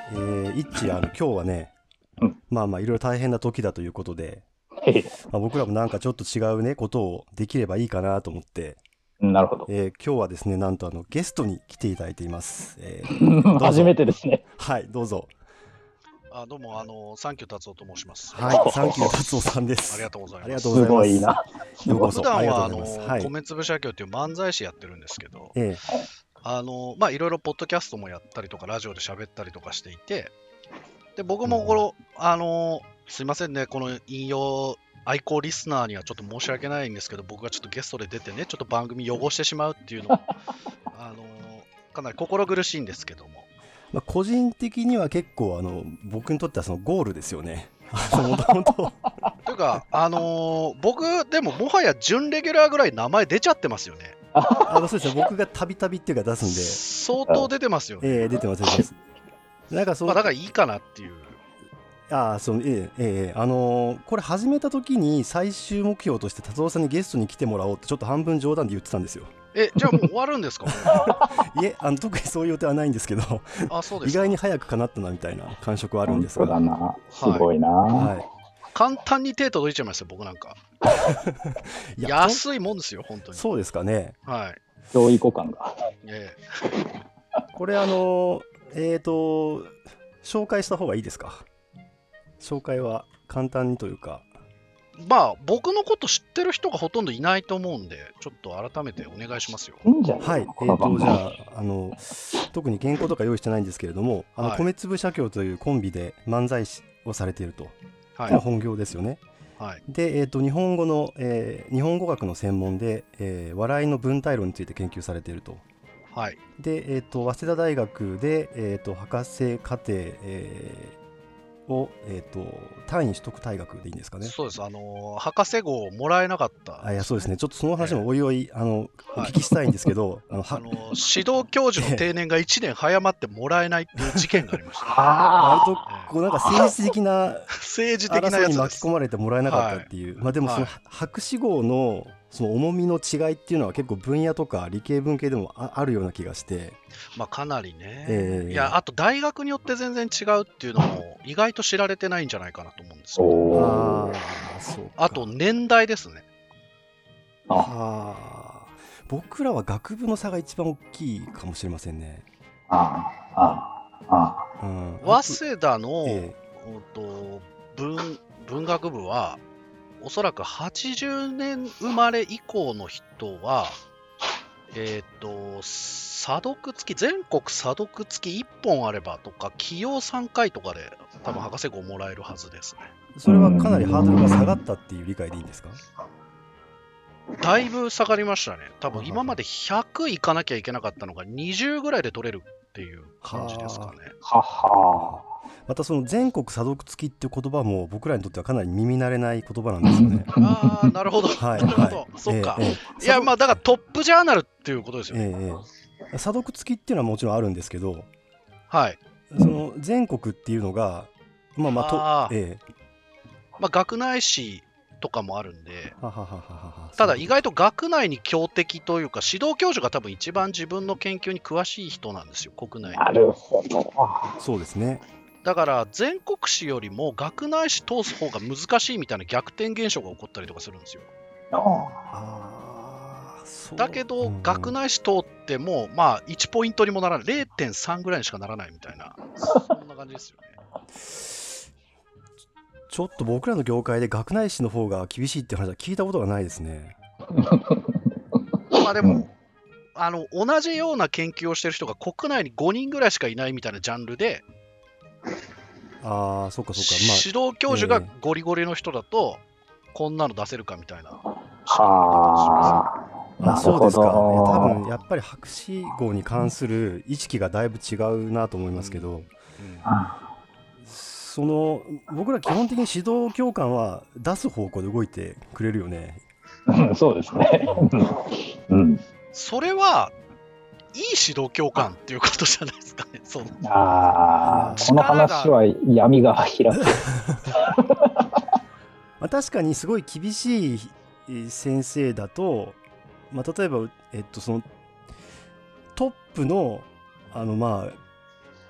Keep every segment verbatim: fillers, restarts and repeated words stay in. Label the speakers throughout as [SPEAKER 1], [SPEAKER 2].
[SPEAKER 1] えー、一致あの今日はね、
[SPEAKER 2] うん、
[SPEAKER 1] まあまあいろいろ大変な時だということで、まあ、僕らもなんかちょっと違うねことをできればいいかなと思って、
[SPEAKER 2] なるほど。
[SPEAKER 1] えー今日はですねなんとあのゲストに来ていただいています。えーどう
[SPEAKER 2] 初め
[SPEAKER 1] ぞ。
[SPEAKER 2] てですね。
[SPEAKER 1] はいどうぞ。
[SPEAKER 3] あ、どうも、あの、サンキュー達夫と申します。
[SPEAKER 1] はいサンキュー達夫さんです。
[SPEAKER 3] ありがとうございます。
[SPEAKER 1] ありがとうござ
[SPEAKER 2] す
[SPEAKER 1] います。
[SPEAKER 2] ごいな。
[SPEAKER 1] ようこそ
[SPEAKER 3] 普段
[SPEAKER 1] ありがとう
[SPEAKER 3] は、あ
[SPEAKER 1] ございます。
[SPEAKER 3] の、
[SPEAKER 1] はい。
[SPEAKER 3] 米粒社協っていう漫才師やってるんですけど、
[SPEAKER 1] え
[SPEAKER 3] あの、まあ、いろいろポッドキャストもやったりとか、ラジオで喋ったりとかしていて、で、僕もこの、あの、すいませんね、この引用、愛好リスナーにはちょっと申し訳ないんですけど、僕がちょっとゲストで出てね、ちょっと番組汚してしまうっていうのも、あの、かなり心苦しいんですけども。
[SPEAKER 1] まあ、個人的には結構あの僕にとってはそのゴールですよね。もともと
[SPEAKER 3] というか、あのー僕、でももはや準レギュラーぐらい名前出ちゃってますよね。
[SPEAKER 1] あのそうですね僕がたびたびっていうか出すんで、
[SPEAKER 3] 相当出てますよね。
[SPEAKER 1] えー、出てます出てます。なんかそ
[SPEAKER 3] まあ、
[SPEAKER 1] の
[SPEAKER 3] だからいいかなっていう。
[SPEAKER 1] ああそうええええあのーこれ始めた時に最終目標として達夫さんにゲストに来てもらおうってちょっと半分冗談で言ってたんですよ。
[SPEAKER 3] え、じゃあもう終わるんですか？もう
[SPEAKER 1] いえあの特にそういう予定はないんですけど
[SPEAKER 3] あ、そうですか。
[SPEAKER 1] 意外に早くかなったなみたいな感触はあるんですが、
[SPEAKER 2] 本当だな。すごいな。
[SPEAKER 1] は
[SPEAKER 3] 簡単に手届いちゃいますよ、僕なんか。
[SPEAKER 1] い、いや
[SPEAKER 3] 安いもんですよ、本当に。
[SPEAKER 1] そうですかね。
[SPEAKER 3] はい。
[SPEAKER 2] 上位互換が。
[SPEAKER 3] え
[SPEAKER 1] これあのえっ、と紹介した方がいいですか？紹介は簡単にというか。
[SPEAKER 3] えまあ、僕のこと知ってる人がほとんどいないと思うんで、ちょっと改めてお願いしますよ。
[SPEAKER 2] いいんじゃない
[SPEAKER 1] はい、え
[SPEAKER 2] この
[SPEAKER 1] ー、と
[SPEAKER 2] 番組。
[SPEAKER 1] じゃああの特に原稿とか用意してないんですけれども、あの
[SPEAKER 3] はい
[SPEAKER 1] 米粒社協というコンビで漫才師をされていると、
[SPEAKER 3] はい
[SPEAKER 1] これ本業ですよね。
[SPEAKER 3] はい。
[SPEAKER 1] で、えー、と日本語の、えー日本語学の専門で、えー笑いの文体論について研究されていると。
[SPEAKER 3] はい。
[SPEAKER 1] で、えー、と早稲田大学で、えー、と博士課程、えーを、えー、と単位取得退学でいいんですかね。
[SPEAKER 3] そうです。あのー博士号をもらえなかった、
[SPEAKER 1] あいやそうですね。ちょっとその話もおいおい、あのお
[SPEAKER 3] はい
[SPEAKER 1] 聞きしたいんですけど、あのは
[SPEAKER 3] あのー指導教授の定年がいちねん早まってもらえないっていう事件がありました。
[SPEAKER 2] あ
[SPEAKER 1] 割とこうなんか政治的な
[SPEAKER 3] 政治的な
[SPEAKER 1] 争いに
[SPEAKER 3] やつです。
[SPEAKER 1] 巻き込まれてもらえなかったっていう、まあでもその
[SPEAKER 3] はい
[SPEAKER 1] 博士号のその重みの違いっていうのは結構分野とか理系文系でも あ, あるような気がして、
[SPEAKER 3] まあかなりね、
[SPEAKER 1] えー
[SPEAKER 3] いや、あと大学によって全然違うっていうのも意外と知られてないんじゃないかなと思うんです
[SPEAKER 2] あ。
[SPEAKER 3] よ。
[SPEAKER 2] お
[SPEAKER 1] あ
[SPEAKER 2] ー。
[SPEAKER 1] あそうか。
[SPEAKER 3] あと年代ですね。
[SPEAKER 1] ああ僕らは学部の差が一番大きいかもしれませんね。
[SPEAKER 2] ああ。ああ。あ
[SPEAKER 1] うん、
[SPEAKER 3] 早稲田の、
[SPEAKER 1] え
[SPEAKER 3] うんと文文学部はおそらくはちじゅうねん生まれ以降の人はえっ、と査読付き全国査読付きいっぽんあればとか起用さんかいとかで多分博士号もらえるはずですね。
[SPEAKER 1] ーそれはかなりハードルが下がったっていう理解でいいんですか？
[SPEAKER 3] だいぶ下がりましたね。多分今までひゃくいかなきゃいけなかったのがにじゅうぐらいで取れるっていう感じですかね。
[SPEAKER 2] はは。
[SPEAKER 1] またその全国査読付きっていう言葉も僕らにとってはかなり耳慣れない言葉なんですよね。
[SPEAKER 3] ああ、なるほど。
[SPEAKER 1] はい
[SPEAKER 3] なるほど。
[SPEAKER 1] はい
[SPEAKER 3] そっか。
[SPEAKER 1] ええええ
[SPEAKER 3] いや、まあだからトップジャーナルっていうことですよね。
[SPEAKER 1] ええええ、査読付きっていうのはもちろんあるんですけど、
[SPEAKER 3] はい。
[SPEAKER 1] その全国っていうのがまあまあと
[SPEAKER 3] あー
[SPEAKER 1] え
[SPEAKER 3] まあ学内誌とかもあるんで、
[SPEAKER 1] えははははは
[SPEAKER 3] ただ意外と学内に強敵というか指導教授が多分一番自分の研究に詳しい人なんですよ、国内
[SPEAKER 2] なるほど。
[SPEAKER 1] そうですね。
[SPEAKER 3] だから全国誌よりも学内誌通す方が難しいみたいな逆転現象が起こったりとかするんですよ。
[SPEAKER 2] あ
[SPEAKER 1] ああそう
[SPEAKER 3] だけど、
[SPEAKER 1] うん
[SPEAKER 3] 学内誌通ってもまあいちポイントにもならない、れいてんさんぐらいにしかならないみたいな、そんな感じですよね。
[SPEAKER 1] ちょっと僕らの業界で学内誌の方が厳しいっていう話は聞いたことがないですね。
[SPEAKER 3] まあでも、あの同じような研究をしてる人が国内にごにんぐらいしかいないみたいなジャンルで、
[SPEAKER 1] ああそうかそうか。
[SPEAKER 3] 指導教授がゴリゴリの人だと、こんなの出せるかみたいな。
[SPEAKER 2] はあ。
[SPEAKER 1] まあ、あそうですか。いや多
[SPEAKER 2] なるほど
[SPEAKER 1] 分やっぱり博士号に関する意識がだいぶ違うなと思いますけど、
[SPEAKER 3] うん
[SPEAKER 1] その僕ら基本的に指導教官は出す方向で動いてくれるよね。
[SPEAKER 2] うんそうですね。うん。
[SPEAKER 3] それはいい指導教官っていうことじゃないですかね。そう
[SPEAKER 2] ああ、この
[SPEAKER 3] 力が
[SPEAKER 2] 話は闇が開く。
[SPEAKER 1] まあ、確かにすごい厳しい先生だと、まあ、例えば、えっと、そのトップのあのまあ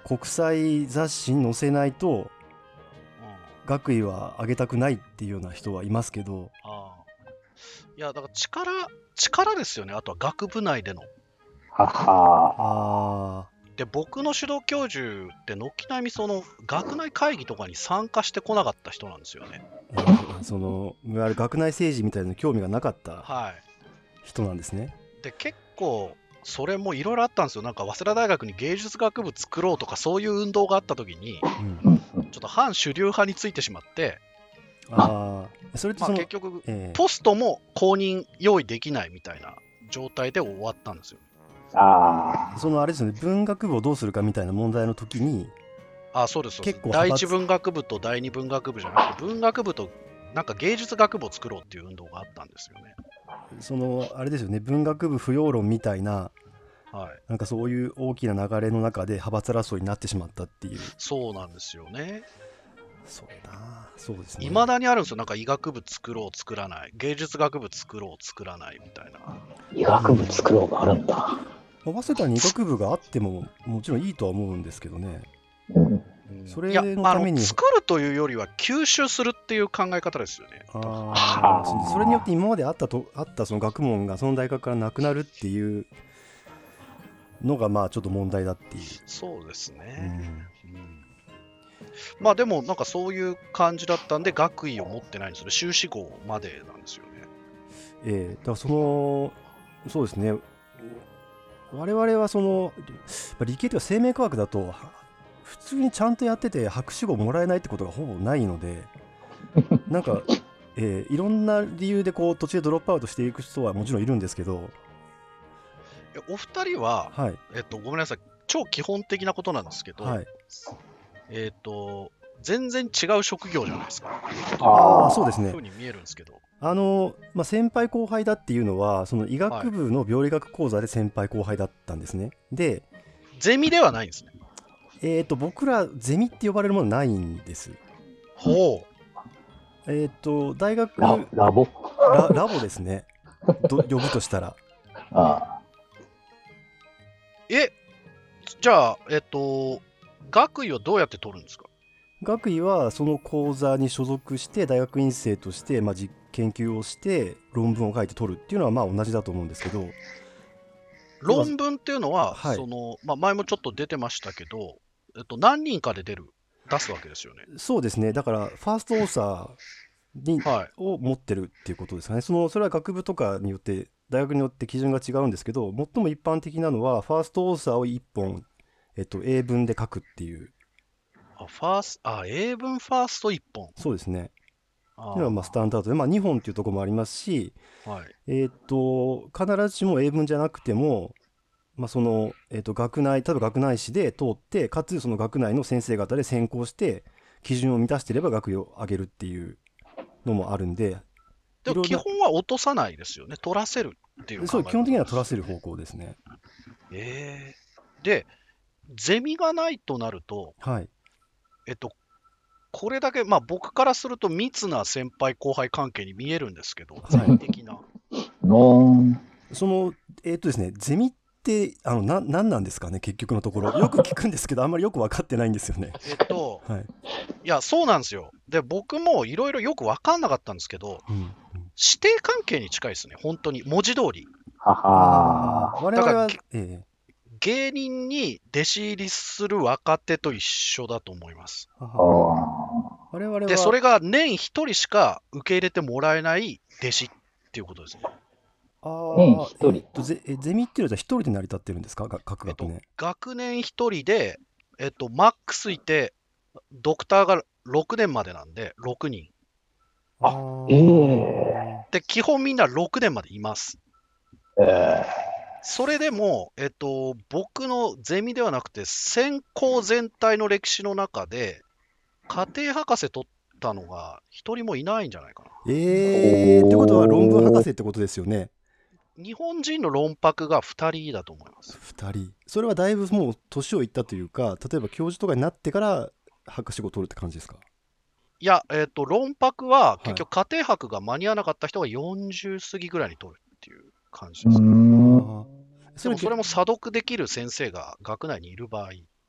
[SPEAKER 1] 国際雑誌に載せないと
[SPEAKER 3] うん
[SPEAKER 1] 学位は上げたくないっていうような人はいますけど、
[SPEAKER 3] ああいや、だから力、力ですよね。あとは学部内での。
[SPEAKER 2] はは
[SPEAKER 1] あ
[SPEAKER 3] で、僕の指導教授って軒並みその学内会議とかに参加してこなかった人なんですよね。
[SPEAKER 1] ー、えーそのいわゆる学内政治みたいなのに興味がなかった
[SPEAKER 3] はい。
[SPEAKER 1] 人なんですね。
[SPEAKER 3] で、結構、それもいろいろあったんですよ。なんか、早稲田大学に芸術学部作ろうとか、そういう運動があった時に、
[SPEAKER 1] うん、
[SPEAKER 3] ちょっと反主流派についてしまって、
[SPEAKER 1] ああ、それって
[SPEAKER 3] まあ、
[SPEAKER 1] その、
[SPEAKER 3] 結局、
[SPEAKER 1] えー
[SPEAKER 3] ポストも公認用意できないみたいな状態で終わったんですよ。
[SPEAKER 2] あ
[SPEAKER 1] そのあれですよね、文学部をどうするかみたいな問題の時に、
[SPEAKER 3] あ、そうです、そうです
[SPEAKER 1] 結構。
[SPEAKER 3] 第
[SPEAKER 1] 派閥
[SPEAKER 3] 一文学部と第二文学部じゃなくて、文学部となんか芸術学部を作ろうっていう運動があったんですよね。
[SPEAKER 1] そのあれですよね、文学部不要論みたいな、
[SPEAKER 3] はい。
[SPEAKER 1] なんかそういう大きな流れの中で派閥争いになってしまったっていう。
[SPEAKER 3] そうなんですよね。
[SPEAKER 1] そうだ、そうですね。
[SPEAKER 3] いまだにあるんですよ。なんか医学部作ろう、作らない。芸術学部作ろう、作らないみたいな。
[SPEAKER 2] あ、医学部作ろうがあるんだ。
[SPEAKER 1] まあ早稲田に医学部があってももちろんいいとは思うんですけどね。
[SPEAKER 2] うん
[SPEAKER 3] うん
[SPEAKER 1] それ
[SPEAKER 3] いや
[SPEAKER 1] のために
[SPEAKER 3] あの作るというよりは吸収するっていう考え方ですよね。
[SPEAKER 1] あ
[SPEAKER 2] はあ
[SPEAKER 1] ーそそれによって今まであったとあったその学問がその大学からなくなるっていうのがまあちょっと問題だっていう。
[SPEAKER 3] そうです
[SPEAKER 1] う
[SPEAKER 3] ね。
[SPEAKER 1] ん
[SPEAKER 3] うんまあでもなんかそういう感じだったんで学位を持ってないんですよね。修士号までなんですよね。
[SPEAKER 1] ええだからそのそうですね。我々はその理系というか生命科学だとは普通にちゃんとやってて博士号もらえないってことがほぼないので、なんか、えーいろんな理由でこう途中でドロップアウトしていく人はもちろんいるんですけど、
[SPEAKER 3] えお二人は、
[SPEAKER 1] はい
[SPEAKER 3] えっと、ごめんなさい。超基本的なことなんですけど、
[SPEAKER 1] はい。
[SPEAKER 3] えっと、全然違う職業じゃないですか。
[SPEAKER 1] あ
[SPEAKER 2] ああ、
[SPEAKER 1] あそうですね。
[SPEAKER 3] ふうに見えるんですけど。
[SPEAKER 1] あの、まあ、先輩後輩だっていうのはその医学部の病理学講座で先輩後輩だったんですね。で、
[SPEAKER 3] ゼミではないんですね。
[SPEAKER 1] えー、と僕らゼミって呼ばれるものないんです。
[SPEAKER 3] ほ
[SPEAKER 1] えっ、と大学
[SPEAKER 2] ララボ。
[SPEAKER 1] ララボですね。ど呼ぶとしたら。
[SPEAKER 2] あ
[SPEAKER 3] う。え、じゃあ、えっと、学位はどうやって取るんですか？
[SPEAKER 1] 学位はその講座に所属して大学院生として、まあ、実研究をして論文を書いて取るっていうのはまあ同じだと思うんですけど、
[SPEAKER 3] 論文っていうのは、
[SPEAKER 1] はい
[SPEAKER 3] その、まあ、前もちょっと出てましたけど、えっと、何人かで出る、出すわけですよね。
[SPEAKER 1] そうですね。だからファーストオーサーに、
[SPEAKER 3] はい。
[SPEAKER 1] を持ってるっていうことですかね。そのそれは学部とかによって大学によって基準が違うんですけど、最も一般的なのはファーストオーサーをいっぽん、えっと、英文で書くっていう。
[SPEAKER 3] あ、ファースあ、英文ファーストいっぽん。
[SPEAKER 1] そうですね。
[SPEAKER 3] あ
[SPEAKER 1] っていうのはまあスタンダードで、まあ、にほんっていうところもありますし、
[SPEAKER 3] はい。
[SPEAKER 1] えっと必ずしも英文じゃなくても、まあそのえっと学内例えば学内誌で通ってかつその学内の先生方で選考して基準を満たしていれば学位を上げるっていうのもあるんで、
[SPEAKER 3] でも基
[SPEAKER 1] いろんな
[SPEAKER 3] 本は落とさないですよね。取らせるっていう考え方
[SPEAKER 1] そう基本的には取らせる方向ですね。
[SPEAKER 3] ええで、ゼミがないとなると、
[SPEAKER 1] はい。
[SPEAKER 3] えっと、これだけ、まあ僕からすると密な先輩後輩関係に見えるんですけど、
[SPEAKER 1] はい
[SPEAKER 3] ゼミ的な。
[SPEAKER 2] のん。
[SPEAKER 1] そのえっとですねゼミってあのな何なんですかね、結局のところよく聞くんですけどあんまりよく分かってないんですよね。
[SPEAKER 3] えっと、
[SPEAKER 1] はい。
[SPEAKER 3] いや、そうなんですよ。で、僕もいろいろよく分かんなかったんですけど、
[SPEAKER 1] うんうん
[SPEAKER 3] 師弟関係に近いですね、本当に。文字通り。
[SPEAKER 2] はは。
[SPEAKER 1] 我々は
[SPEAKER 3] だからげ
[SPEAKER 1] え
[SPEAKER 3] 芸人に弟子入りする若手と一緒だと思います。
[SPEAKER 1] ーは
[SPEAKER 2] あ
[SPEAKER 1] は
[SPEAKER 2] あ。
[SPEAKER 1] 我々は
[SPEAKER 3] で、それが年一人しか受け入れてもらえない弟子っていうことですね。
[SPEAKER 1] あー
[SPEAKER 2] 年一人
[SPEAKER 1] えっとゼえゼミっていうのはじゃあ一人で成り立ってるんですか、が各
[SPEAKER 3] えっと
[SPEAKER 1] 学年。、
[SPEAKER 3] 学年一人で、えっと、マックスいて、ドクターがろくねんまでなんで、ろくにん。
[SPEAKER 2] あ
[SPEAKER 1] ー
[SPEAKER 2] ええ
[SPEAKER 3] で、基本みんなろくねんまでいます。
[SPEAKER 2] え
[SPEAKER 3] それでも、えっと、僕のゼミではなくて、専攻全体の歴史の中で、家庭博士取ったのが一人もいないんじゃないかな。
[SPEAKER 1] えー、ってことは論文博士ってことですよね。
[SPEAKER 3] 日本人の論博がふたりだと思います。
[SPEAKER 1] ふたり。それはだいぶもう年をいったというか、例えば教授とかになってから博士号を取るって感じですか。
[SPEAKER 3] いや、えっと、論博は
[SPEAKER 1] い
[SPEAKER 3] 結局家庭博が間に合わなかった人がよんじゅう過ぎぐらいに取るっていう感じ
[SPEAKER 2] う
[SPEAKER 3] ですね。
[SPEAKER 2] ん。
[SPEAKER 1] あーそれ
[SPEAKER 3] でもそれも査読できる先生が学内にいる場合。
[SPEAKER 1] あ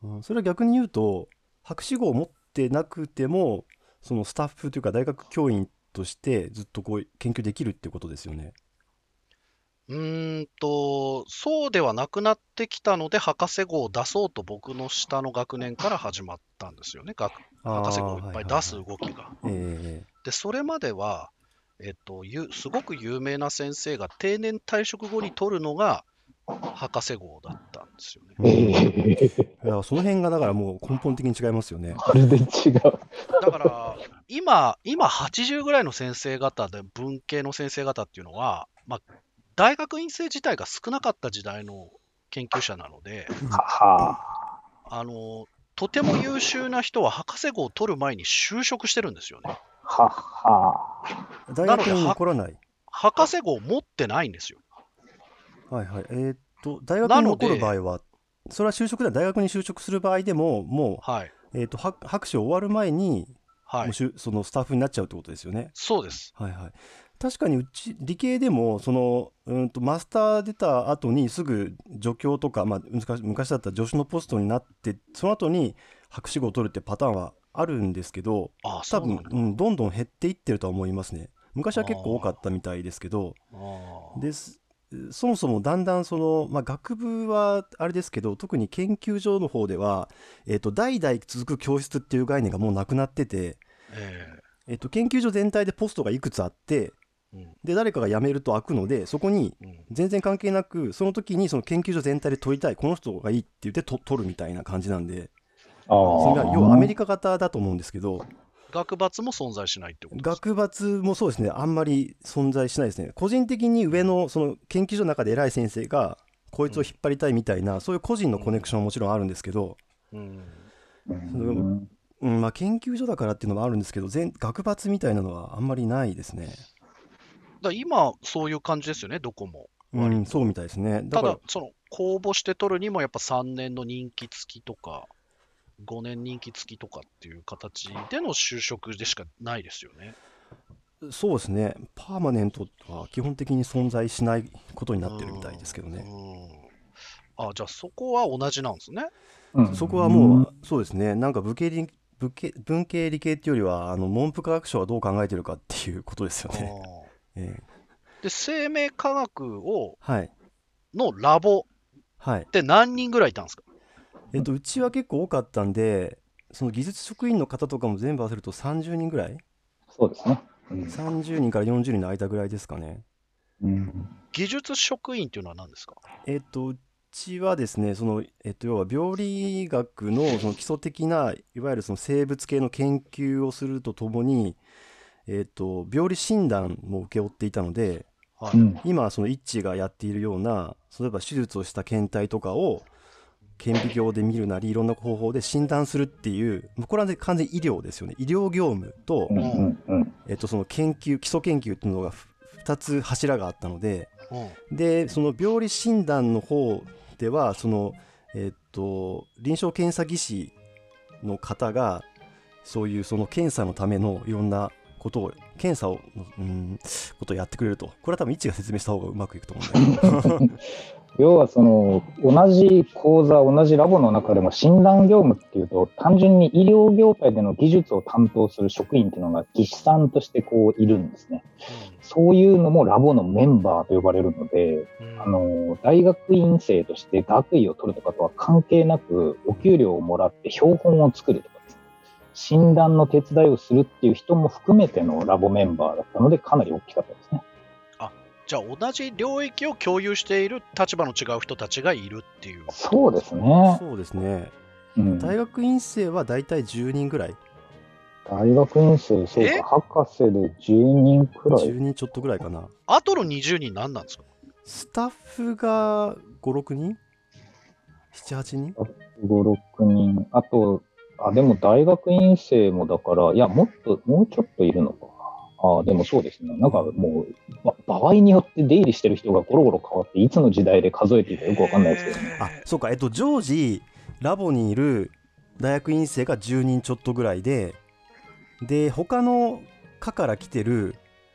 [SPEAKER 1] うん、それは逆に言うと博士号を持ってなくてもそのスタッフというか大学教員としてずっとこう研究できるってことですよね。
[SPEAKER 3] うーんと、そうではなくなってきたので、博士号を出そうと僕の下の学年から始まったんですよね。学
[SPEAKER 1] あ
[SPEAKER 3] 博士号
[SPEAKER 1] あ、
[SPEAKER 3] をいっ
[SPEAKER 1] はいはいはい。
[SPEAKER 3] ぱい出す動きが。
[SPEAKER 1] え
[SPEAKER 3] で、それまでは、えっと、ゆすごく有名な先生が定年退職後に取るのが博士号だったんですよね。
[SPEAKER 1] えうん。
[SPEAKER 2] ええ、
[SPEAKER 1] だからその辺がだからもう根本的に違いますよね。
[SPEAKER 2] まるで違う。
[SPEAKER 3] だから、今、今はちじゅうぐらいの先生方で、文系の先生方っていうのは、まあ、大学院生自体が少なかった時代の研究者なので、
[SPEAKER 2] はは。
[SPEAKER 3] あの、とても優秀な人は博士号を取る前に就職してるんですよね。
[SPEAKER 2] はは。
[SPEAKER 1] 大学に
[SPEAKER 3] なのでは
[SPEAKER 1] 残らない。
[SPEAKER 3] 博士号を持ってないんですよ。
[SPEAKER 1] はいはい。えーっと、大学
[SPEAKER 3] なの
[SPEAKER 1] に残る場
[SPEAKER 3] で、
[SPEAKER 1] 合は、それは就職では大学に就職する場合でも、も
[SPEAKER 3] はい、
[SPEAKER 1] う、えーっと、は博士終わる前に、
[SPEAKER 3] はい、
[SPEAKER 1] もうしゅそのスタッフになっちゃうってことですよね。
[SPEAKER 3] そうです。
[SPEAKER 1] はいはい。確かにうち、理系でも、その、うんと、マスター出た後にすぐ助教とか、まあ、昔、昔だったら助手のポストになって、その後に博士号を取るってパターンはあるんですけど、
[SPEAKER 3] ああ、
[SPEAKER 1] 多分、
[SPEAKER 3] そうなんだ。
[SPEAKER 1] うん、どんどん減っていってるとは思いますね。昔は結構多か
[SPEAKER 3] あ
[SPEAKER 1] ったみたいですけど、
[SPEAKER 3] あ、あ
[SPEAKER 1] です。そもそもだんだんその、まあ、学部はあれですけど、特に研究所の方では、えっと、代々続く教室っていう概念がもうなくなってて、
[SPEAKER 3] あ、え
[SPEAKER 1] えっと、研究所全体でポストがいくつあって、
[SPEAKER 3] え、うん、
[SPEAKER 1] で、誰かが辞めると開くので、そこに
[SPEAKER 3] うん。
[SPEAKER 1] 全然関係なく、その時にその研究所全体で取りたい、この人がいいって言ってと取るみたいな感じなんで、
[SPEAKER 2] あ
[SPEAKER 1] それは要はアメリ
[SPEAKER 2] あ。
[SPEAKER 1] カ型だと思うんですけど、
[SPEAKER 3] 学閥も存在しないってことですか。
[SPEAKER 1] 学閥もそうですね、あんまり存在しないですね。個人的に上のその研究所の中で偉い先生が、こいつを引っ張りたいみたいな、そういう個人のコネクションはもちろんあるんですけど、
[SPEAKER 3] うん。
[SPEAKER 2] う
[SPEAKER 1] その
[SPEAKER 2] ん。
[SPEAKER 1] うんまあ、研究所だからっていうのもあるんですけど、全学閥みたいなのはあんまりないですね。
[SPEAKER 3] だから今、そういう感じですよね、どこも。割
[SPEAKER 1] うん、そうみ
[SPEAKER 3] と。
[SPEAKER 1] たいですね。だから、
[SPEAKER 3] ただ、その、公募して取るにも、やっぱさんねんの任期付きとか、ごねん任期付きとかっていう形での就職でしかないですよね。
[SPEAKER 1] そうですね、パーマネントは基本的に存在しないことになってるみたいですけど
[SPEAKER 3] うん。
[SPEAKER 1] ね。
[SPEAKER 3] うん。あ、じゃあそこは同じなんですね。
[SPEAKER 2] うん
[SPEAKER 1] そこはもう、そうですね、なんか文系理文系文系理系っていうよりは、あの文部科学省はどう考えてるかっていうことですよ
[SPEAKER 3] あ
[SPEAKER 1] ね。
[SPEAKER 3] ー
[SPEAKER 1] ええ
[SPEAKER 3] で、生命科学を
[SPEAKER 1] はい。
[SPEAKER 3] のラボ
[SPEAKER 1] はい。
[SPEAKER 3] って何人ぐらいいたんですか？
[SPEAKER 1] えっと、うちは結構多かったんで、その技術職員の方とかも全部合わせるとさんじゅうにんぐらい
[SPEAKER 2] そうですね。うん。
[SPEAKER 1] ?さんじゅう 人からよんじゅうにんの間ぐらいですかね。
[SPEAKER 2] うん。
[SPEAKER 3] 技術職員っていうのは何ですか？
[SPEAKER 1] えっと、うちはですね、その、えっと、要は病理学のその基礎的な、いわゆるその生物系の研究をするとともに、えっと、病理診断も請け負っていたので、
[SPEAKER 3] はい。
[SPEAKER 2] うん。
[SPEAKER 1] 今、その一致がやっているような、例えば手術をした検体とかを顕微鏡で見るなり、いろんな方法で診断するっていう、これはね完全に医療ですよね。医療業務と
[SPEAKER 2] う、ん。うん。うん。
[SPEAKER 1] えっと、その研究、基礎研究っていうのがふふたつ柱があったので、
[SPEAKER 3] うん。
[SPEAKER 1] で、その病理診断の方では、その、えっと、臨床検査技師の方が、そういうその検査のためのいろんなことを、検査を、うん、ことをやってくれると。これは多分、一致が説明した方がうまくいくと思うんだけど。
[SPEAKER 2] 要はその同じ講座同じラボの中でも診断業務っていうと単純に医療業界での技術を担当する職員っていうのが技師さんとしてこういるんですね。そういうのもラボのメンバーと呼ばれるので、
[SPEAKER 3] うん。
[SPEAKER 2] あの大学院生として学位を取るとかとは関係なくお給料をもらって標本を作るとかですね、診断の手伝いをするっていう人も含めてのラボメンバーだったのでかなり大きかったですね。
[SPEAKER 3] じゃあ同じ領域を共有している立場の違う人たちがいるっていう。
[SPEAKER 2] そうですね。
[SPEAKER 1] そうですね。
[SPEAKER 2] うん、
[SPEAKER 1] 大学院生はだいたいじゅうにんぐらい。
[SPEAKER 2] 大学院生、そう
[SPEAKER 3] え
[SPEAKER 2] か、博士でじゅうにんくら
[SPEAKER 1] 10
[SPEAKER 2] い。
[SPEAKER 1] 人ちょっとぐらいかな。
[SPEAKER 3] あとのにじゅうにん何なんですか？
[SPEAKER 1] スタッフがご、ろくにん ?なな、はちにん
[SPEAKER 2] ご、ろくにん。あと、あ、でも大学院生もだから、いや、もっと、もうちょっといるのか。あ、でもそうですね。なんかもう、ま、場合によって出入りしてる人がゴロゴロ変わって、いつの時代で数えていいかよくわかんないですけどね。
[SPEAKER 1] あ、そうか、えっと、常時、ラボにいる大学院生がじゅうにんちょっとぐらいで、で、他の科から来てる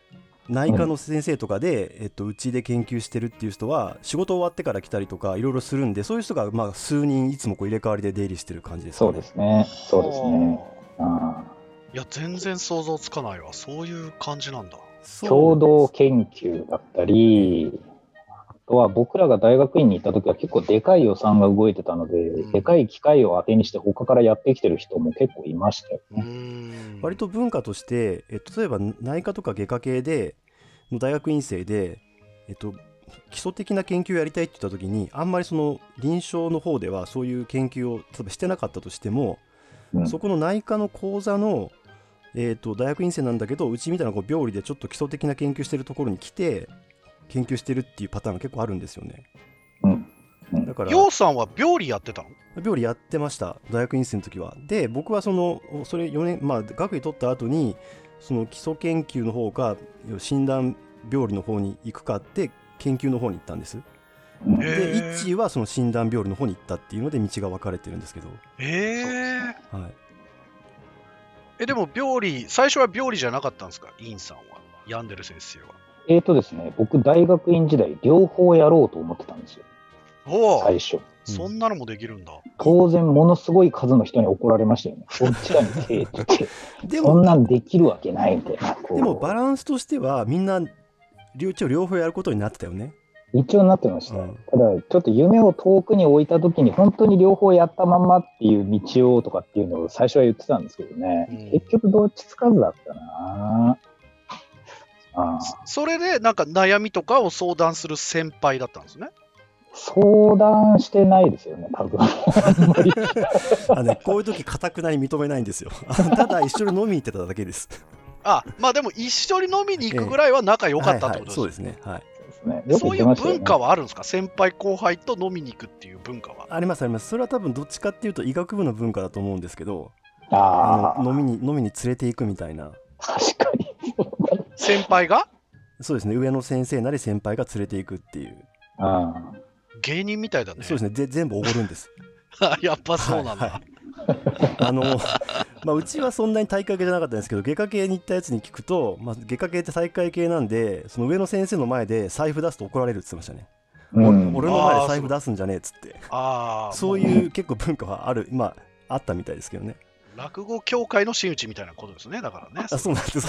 [SPEAKER 1] 内科の先生とかで、えっと、うちで研究してるっていう人は仕事終わってから来たりとかいろいろするんで、そういう人がまあ数人いつもこう入れ替わりで出入りしてる感じですかね。
[SPEAKER 2] そうですね。そうですね。あ
[SPEAKER 3] いや、全然想像つかないわ。そういう感じなんだ。
[SPEAKER 2] 共同研究だったり、あとは僕らが大学院に行った時は結構でかい予算が動いてたので、
[SPEAKER 3] うん、
[SPEAKER 2] でかい機械を当てにして他からやってきてる人も結構いましたよね。
[SPEAKER 3] うーん
[SPEAKER 1] 割と文化として、えっと、例えば内科とか外科系での大学院生で、えっと、基礎的な研究をやりたいって言った時にあんまりその臨床の方ではそういう研究を例えばしてなかったとしても、
[SPEAKER 2] うん、
[SPEAKER 1] そこの内科の講座の、えっと、大学院生なんだけどうちみたいなこう病理でちょっと基礎的な研究してるところに来て研究してるっていうパターンが結構あるんですよね。
[SPEAKER 2] うんうん、
[SPEAKER 1] だから
[SPEAKER 3] ようさんは病理やってたの？
[SPEAKER 1] 病理やってました、大学院生の時は。で僕はそのそれよねん、まあ、学位取った後にその基礎研究の方か診断病理の方に行くかって研究の方に行ったんです。
[SPEAKER 2] うん、
[SPEAKER 1] で
[SPEAKER 3] へー
[SPEAKER 1] 一位はその診断病理の方に行ったっていうので道が分かれてるんですけど、
[SPEAKER 3] えー、
[SPEAKER 1] はい、
[SPEAKER 3] え、でも病理、最初は病理じゃなかったんですか、インさんは。ヤンデル先生は。
[SPEAKER 2] えーとですね、僕大学院時代両方やろうと思ってたんですよ、
[SPEAKER 3] おお、
[SPEAKER 2] 最初。
[SPEAKER 3] そんなのもできるんだ。
[SPEAKER 2] 当然ものすごい数の人に怒られましたよね。どっちかにせえって言って
[SPEAKER 1] で
[SPEAKER 2] そん
[SPEAKER 1] も
[SPEAKER 2] なんできるわけないみたいな。こう
[SPEAKER 1] でもバランスとしてはみんな両一応両方やることになってたよね。
[SPEAKER 2] 一応なってました。
[SPEAKER 1] うん
[SPEAKER 2] ただちょっと夢を遠くに置いた時に本当に両方やったまんまっていう道をとかっていうのを最初は言ってたんですけどね、
[SPEAKER 3] うん
[SPEAKER 2] 結局どっちつかずだったなあ。
[SPEAKER 3] それでなんか悩みとかを相談する先輩だったんですね。
[SPEAKER 2] 相談してないですよね、多分。あんまり
[SPEAKER 1] あ、ね、こういう時固くなに認めないんですよただ一緒に飲みに行ってただけです。
[SPEAKER 3] あ、まあでも一緒に飲みに行くぐらいは仲良かったってことですね。
[SPEAKER 1] はいはい、そうですね、はい、
[SPEAKER 2] ね、よく
[SPEAKER 3] そういう
[SPEAKER 2] 言ってましたよね
[SPEAKER 3] 文化はあるんですか、先輩後輩と飲みに行くっていう文化は。
[SPEAKER 1] ありますあります。それは多分どっちかっていうと医学部の文化だと思うんですけど、
[SPEAKER 2] あ
[SPEAKER 1] あの飲みに飲みに連れて行くみたいな。
[SPEAKER 2] 確かに。
[SPEAKER 3] 先輩が
[SPEAKER 1] そうですね、上の先生なり先輩が連れて行くっていう。
[SPEAKER 2] あ
[SPEAKER 3] 芸人みたいだね。
[SPEAKER 1] そうですね、ぜ全部おごるんです。
[SPEAKER 3] やっぱそうなんだ。
[SPEAKER 1] はいはい、あのまあ、うちはそんなに体育会系じゃなかったんですけど、外科系に行ったやつに聞くと、まあ、外科系って体育会系なんで、その上の先生の前で財布出すと怒られるって言ってましたね。
[SPEAKER 2] うん、
[SPEAKER 1] 俺の前で財布出すんじゃねえっつって。
[SPEAKER 3] あ、
[SPEAKER 1] そういう結構文化はある、まああったみたいですけどね。
[SPEAKER 3] 落語協会の真打ちみたいなことですね、だからね。
[SPEAKER 1] あ、そうなんです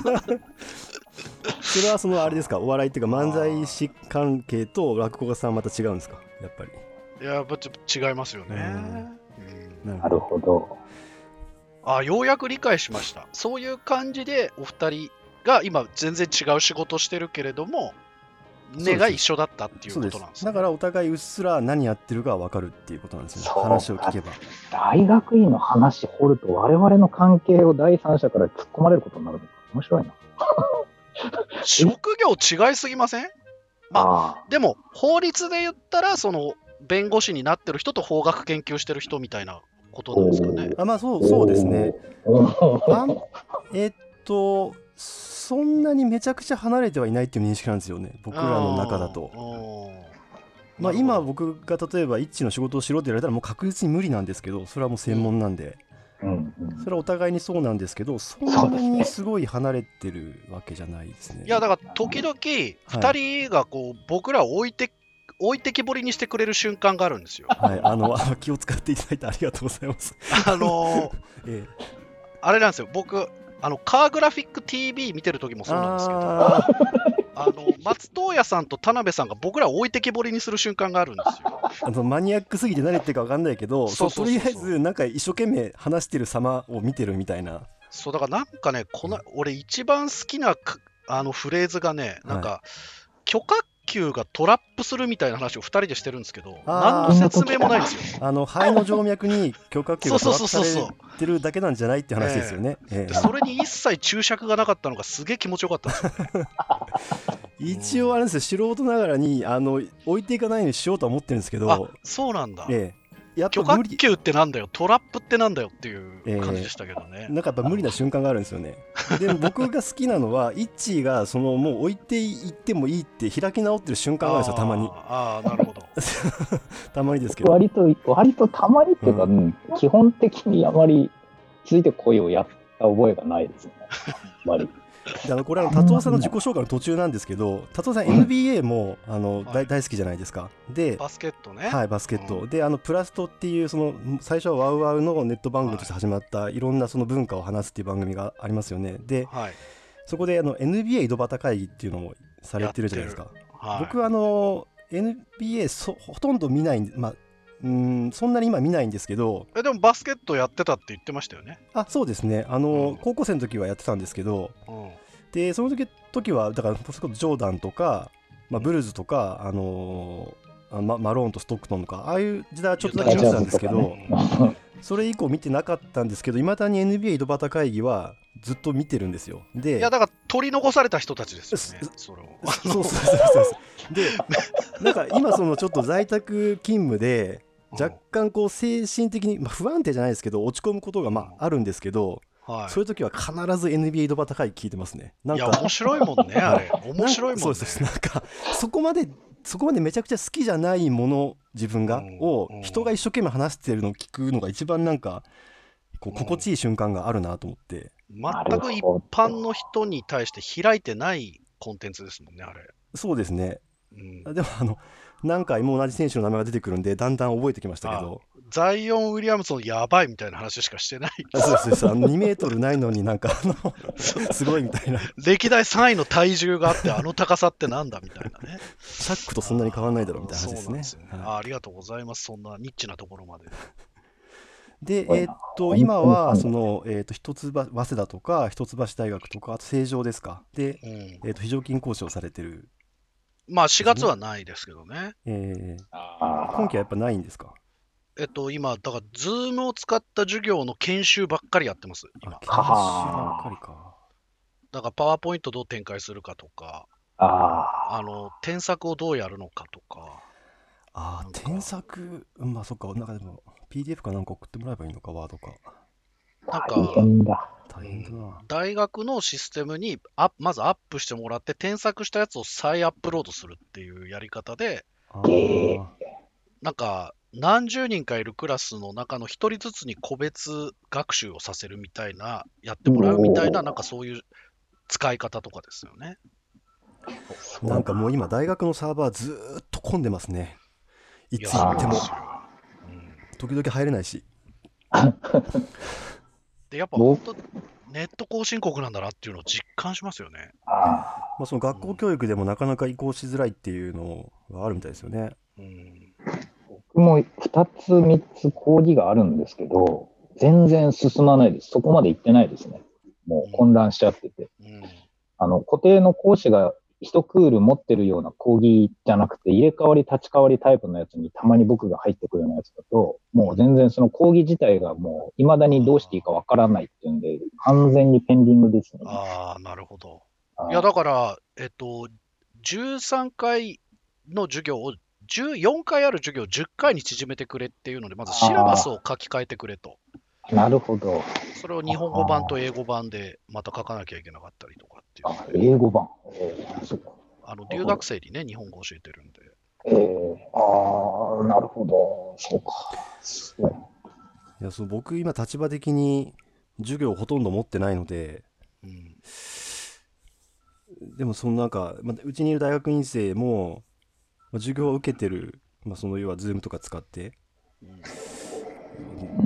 [SPEAKER 1] それはそのあれですか、お笑いっていうか漫才師関係と落語家さんはまた違うんですか、やっぱり。
[SPEAKER 3] いや、やっぱちょっと違いますよね。
[SPEAKER 1] うん、
[SPEAKER 2] なるほど。
[SPEAKER 3] あ、ようやく理解しました。そういう感じでお二人が今全然違う仕事してるけれども、根が一緒だったっていうことなんですね。
[SPEAKER 1] だからお互いうっすら何やってるか分かるっていうことなんですよね、
[SPEAKER 2] そう
[SPEAKER 1] 話を聞けば。
[SPEAKER 2] 大学院の話掘ると我々の関係を第三者から突っ込まれることになるのか。面白いな。
[SPEAKER 3] 職業違いすぎません？まあ、
[SPEAKER 2] あ
[SPEAKER 3] でも法律で言ったらその弁護士になってる人と法学研究してる人みたいなことなんですかね。
[SPEAKER 1] あ、まあそうそうですね。あんえっとそんなにめちゃくちゃ離れてはいないっていう認識なんですよね、僕らの中だと。まあ今僕が例えば一致の仕事をしろって言われたらもう確実に無理なんですけど、それはもう専門なんで、
[SPEAKER 2] うんうん、
[SPEAKER 1] それはお互いにそうなんですけど、そんなにすごい離れてるわけじゃないですね。
[SPEAKER 3] いやだから時々ふたりがこう僕らを置いて置いてきぼりにしてくれる瞬間があるんですよ。
[SPEAKER 1] はい、あの気を使っていただいてありがとうございます。
[SPEAKER 3] あのー
[SPEAKER 1] ええ、
[SPEAKER 3] あれなんですよ、僕あのカーグラフィック ティービー 見てる時もそうなんですけど、
[SPEAKER 1] あ
[SPEAKER 3] あの松任谷さんと田辺さんが僕らを置いてきぼりにする瞬間があるんですよ。
[SPEAKER 1] あのマニアックすぎて何言ってるか分かんないけど、
[SPEAKER 3] そうそうそうそう
[SPEAKER 1] とりあえずなんか一生懸命話してる様を見てるみたいな。
[SPEAKER 3] そうだからなんかね、この俺一番好きなくあのフレーズがね、なんか、許可球がトラップするみたいな話をふたりでしてるんですけど、何
[SPEAKER 1] あー
[SPEAKER 3] の説明もないんですよ。
[SPEAKER 1] あの肺の静脈に許可球がトラップさ
[SPEAKER 3] そうそうそうそう
[SPEAKER 1] れてるだけなんじゃないって話ですよね。ええ
[SPEAKER 3] でそれに一切注釈がなかったのがすげえ気持ちよかったんですよ。
[SPEAKER 1] 一応あれですよ、素人ながらにあの置いていかないようにしようとは思ってるんですけ
[SPEAKER 3] あ
[SPEAKER 1] ど、、
[SPEAKER 3] そうなんだ。
[SPEAKER 1] ええ、やっ
[SPEAKER 3] 許可
[SPEAKER 1] ぱ無理、
[SPEAKER 3] 球ってなんだよ、トラップってなんだよっていう感じでしたけどね。
[SPEAKER 1] なんかやっぱ無理な瞬間があるんですよね。でも僕が好きなのはイッチーがそのもう置いていってもいいって開き直ってる瞬間があるんですよ、たまに。
[SPEAKER 3] あーあー、なるほど。
[SPEAKER 1] たまにですけど。
[SPEAKER 2] 割と、割とたまにっていうか、
[SPEAKER 1] う
[SPEAKER 2] うん基本的にあまりついてこいをやった覚えがないですね。あんまり。
[SPEAKER 1] であのこれは達夫さんの自己紹介の途中なんですけど、達夫さん エヌビーエー もあの、
[SPEAKER 3] はい
[SPEAKER 1] 大大好きじゃないですか。で、
[SPEAKER 3] バスケットね。
[SPEAKER 1] はい、バスケット、
[SPEAKER 3] うん
[SPEAKER 1] であのプラストっていうその最初はワウワウのネット番組として始まったいろんなその文化を話すっていう番組がありますよね。で
[SPEAKER 3] はい。
[SPEAKER 1] そこであの エヌビーエー 井戸端会議っていうのもされてるじゃないですか。
[SPEAKER 3] はい。
[SPEAKER 1] 僕はあの エヌビーエー そほとんど見ないんで、まあうーんそんなに今見ないんですけど、
[SPEAKER 3] えでもバスケットやってたって言ってましたよね。
[SPEAKER 1] あそうですね、あの、
[SPEAKER 3] うん
[SPEAKER 1] 高校生の時はやってたんですけど、
[SPEAKER 3] うん。
[SPEAKER 1] でその時時はだからそれこそジョーダンとか、まあ、ブルーズとか、あのーあママローンとストックトンとかああいう時代はちょっとだけ見てたんですけど、それ以降見てなかったんですけど、いまだに エヌビーエー 井戸端会議はずっと見てるんですよ。で
[SPEAKER 3] いやだから取り残された人たちですよね。それを。
[SPEAKER 1] そうそうそうそうそうでなんか今そのちょっと在宅勤務で若干こう精神的に、まあ、不安定じゃないですけど落ち込むことがまああるんですけど、
[SPEAKER 3] はい。
[SPEAKER 1] そういう時は必ず エヌビーエー 井戸端会議聞いてますね。なん
[SPEAKER 3] い
[SPEAKER 1] か
[SPEAKER 3] や面白いもんねあれ。面白いもんね。
[SPEAKER 1] そうですなんかそこまでそこまでめちゃくちゃ好きじゃないもの自分が、
[SPEAKER 3] うん
[SPEAKER 1] を
[SPEAKER 3] うん
[SPEAKER 1] 人が一生懸命話してるのを聞くのが一番なんかこう
[SPEAKER 3] うん
[SPEAKER 1] 心地いい瞬間があるなと思って、
[SPEAKER 3] 全く一般の人に対して開いてないコンテンツですもんねあれ。
[SPEAKER 1] そうですね。
[SPEAKER 3] うん、
[SPEAKER 1] でもあの何回も同じ選手の名前が出てくるんでだんだん覚えてきましたけど、
[SPEAKER 3] ザイオン・ウィリアムソンやばいみたいな話しかしてない。
[SPEAKER 1] あそうですそうですあのにメートルないのになんかあのすごいみたいな、
[SPEAKER 3] 歴代さんいの体重があってあの高さってなんだみたいなね。
[SPEAKER 1] シャックとそんなに変わらないだろうみたいな話ですね。
[SPEAKER 3] そうなんですよね。
[SPEAKER 1] はい
[SPEAKER 3] あありがとうございます。そんなニッチなところまで。
[SPEAKER 1] で、
[SPEAKER 2] ごいな
[SPEAKER 1] えーっと、
[SPEAKER 2] 本当に
[SPEAKER 1] 今は、
[SPEAKER 2] ファンだ
[SPEAKER 1] その、えーっと、一橋、早稲田とか、一橋大学とか、あと成城ですか。で、
[SPEAKER 3] うん、
[SPEAKER 1] えーっと、非常勤講師をされてる。
[SPEAKER 3] まあしがつはないですけどね。
[SPEAKER 1] えー、
[SPEAKER 2] あ
[SPEAKER 1] 今期はやっぱないんですか。
[SPEAKER 3] えっと今、だから、ズームを使った授業の研修ばっかりやってます、今
[SPEAKER 1] あ、。研修ばっかりか。
[SPEAKER 3] だから、パワーポイントどう展開するかとか、
[SPEAKER 2] ああ
[SPEAKER 3] あの、添削をどうやるのかとか、
[SPEAKER 1] ああ、
[SPEAKER 3] なんか
[SPEAKER 1] 添削、うんまあそっか、なんかでも、ピーディーエフ かなんか送ってもらえばいいのか、ワードか。
[SPEAKER 3] なんか
[SPEAKER 2] 大変だ。
[SPEAKER 1] 大変だな。
[SPEAKER 3] 大学のシステムにアまずアップしてもらって、添削したやつを再アップロードするっていうやり方で、
[SPEAKER 1] あ
[SPEAKER 2] え
[SPEAKER 1] ー
[SPEAKER 3] なんか、何十人かいるクラスの中の一人ずつに個別学習をさせるみたいな、やってもらうみたいな、
[SPEAKER 2] おー
[SPEAKER 3] なんかそういう使い方とかですよね。
[SPEAKER 1] なんかもう今、大学のサーバーずーっと混んでますね。い
[SPEAKER 3] いや
[SPEAKER 1] つ行っても
[SPEAKER 3] そうですようん
[SPEAKER 1] 時々入れないし。
[SPEAKER 3] で、やっぱ
[SPEAKER 2] 僕
[SPEAKER 3] 本当、ネット更新国なんだなっていうのを実感しますよね。
[SPEAKER 2] あ
[SPEAKER 1] まあ、その学校教育でもなかなか移行しづらいっていうのがあるみたいですよね。
[SPEAKER 3] うん。
[SPEAKER 2] 僕もふたつみっつ講義があるんですけど、全然進まないです。そこまで行ってないですね。もう混乱しちゃってて。
[SPEAKER 3] うん。
[SPEAKER 2] あの、固定の講師が一クール持ってるような講義じゃなくて、入れ替わり立ち替わりタイプのやつにたまに僕が入ってくるようなやつだと、もう全然その講義自体がもう未だにどうしていいかわからないっていうんで、完全にペンディングですね。
[SPEAKER 3] ああ、なるほど。
[SPEAKER 2] あー
[SPEAKER 3] いや、だから、えっと、じゅうさんかいの授業を、じゅうよんかいある授業をじゅっかいに縮めてくれっていうので、まずシラバスを書き換えてくれと。
[SPEAKER 2] なるほど。
[SPEAKER 3] それを日本語版と英語版でまた書かなきゃいけなかったりとかっていう
[SPEAKER 2] あ
[SPEAKER 3] ので、
[SPEAKER 2] 英語版。えー、そっか。
[SPEAKER 3] あの留学生にね、日本語教えてるんで。
[SPEAKER 2] えー、ああ、なるほど。そうか。すごい。
[SPEAKER 1] いやそう僕今立場的に授業ほとんど持ってないので、
[SPEAKER 3] うん。
[SPEAKER 1] でもそのなんか、まあ、うちにいる大学院生も、まあ授業を受けてる、まあ、その要は Zoom とか使って、
[SPEAKER 3] うん
[SPEAKER 1] うん、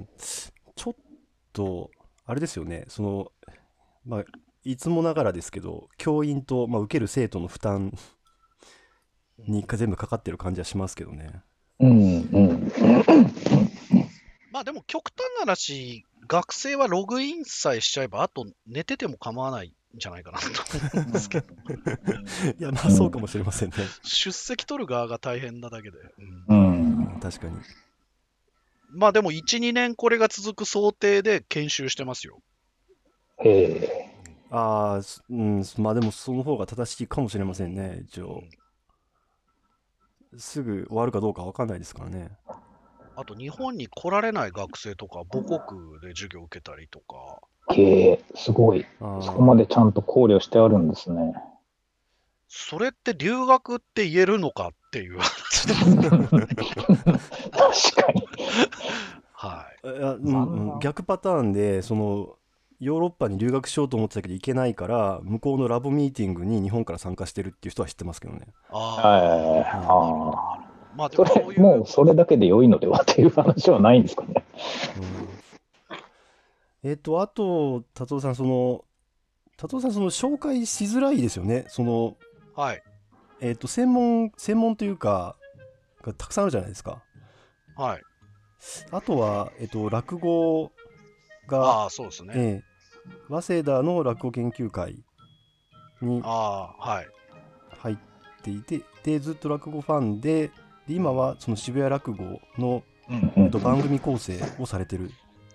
[SPEAKER 1] ちょっとあれですよね、そのまあいつもながらですけど教員と、まあ、受ける生徒の負担に全部かかってる感じはしますけどね。
[SPEAKER 2] うん、うん。
[SPEAKER 3] まあでも極端な話、学生はログインさえしちゃえば、あと寝てても構わないんじゃないかなと思うんですけど、
[SPEAKER 1] いやまあそうかもしれませんね。
[SPEAKER 3] 出席取る側が大変なだけで。
[SPEAKER 2] う
[SPEAKER 3] うん
[SPEAKER 2] ん。
[SPEAKER 1] 確かに。
[SPEAKER 3] まあでもいち、にねんこれが続く想定で研修してますよ。
[SPEAKER 2] え
[SPEAKER 1] ああ、すうん、まあでもその方が正しいかもしれませんね。一応すぐ終わるかどうかわかんないですからね。
[SPEAKER 3] あと日本に来られない学生とか母国で授業を受けたりとか、
[SPEAKER 2] ー、経営、すごい。
[SPEAKER 1] あ
[SPEAKER 2] そこまでちゃんと考慮してあるんですね。
[SPEAKER 3] それって留学って言えるのかっていう話です。
[SPEAKER 2] 確かに。
[SPEAKER 3] はい。
[SPEAKER 1] あいやうんうん、逆パターンでそのヨーロッパに留学しようと思ってたけど行けないから向こうのラボミーティングに日本から参加してるっていう人は知ってますけどね。
[SPEAKER 3] あ
[SPEAKER 2] はい
[SPEAKER 3] あ、
[SPEAKER 2] ああ。
[SPEAKER 3] まあで
[SPEAKER 2] そ
[SPEAKER 3] もそういう、
[SPEAKER 2] れもうそれだけで良いのではっていう話はないんですかね。
[SPEAKER 1] うん、えっ、とあと達夫さんその達夫さんその紹介しづらいですよね。その
[SPEAKER 3] はい、
[SPEAKER 1] えっ、と専門専門というかがたくさんあるじゃないですか。
[SPEAKER 3] はい。
[SPEAKER 1] あとはえっ、と落語が、
[SPEAKER 3] ああ、そうですね。
[SPEAKER 1] ええ早稲田の落語研究会に
[SPEAKER 3] ああ、はい。
[SPEAKER 1] 入っていて、でずっと落語ファンで、で今はその渋谷落語の、
[SPEAKER 2] うん
[SPEAKER 1] えっと、番組構成をされてる。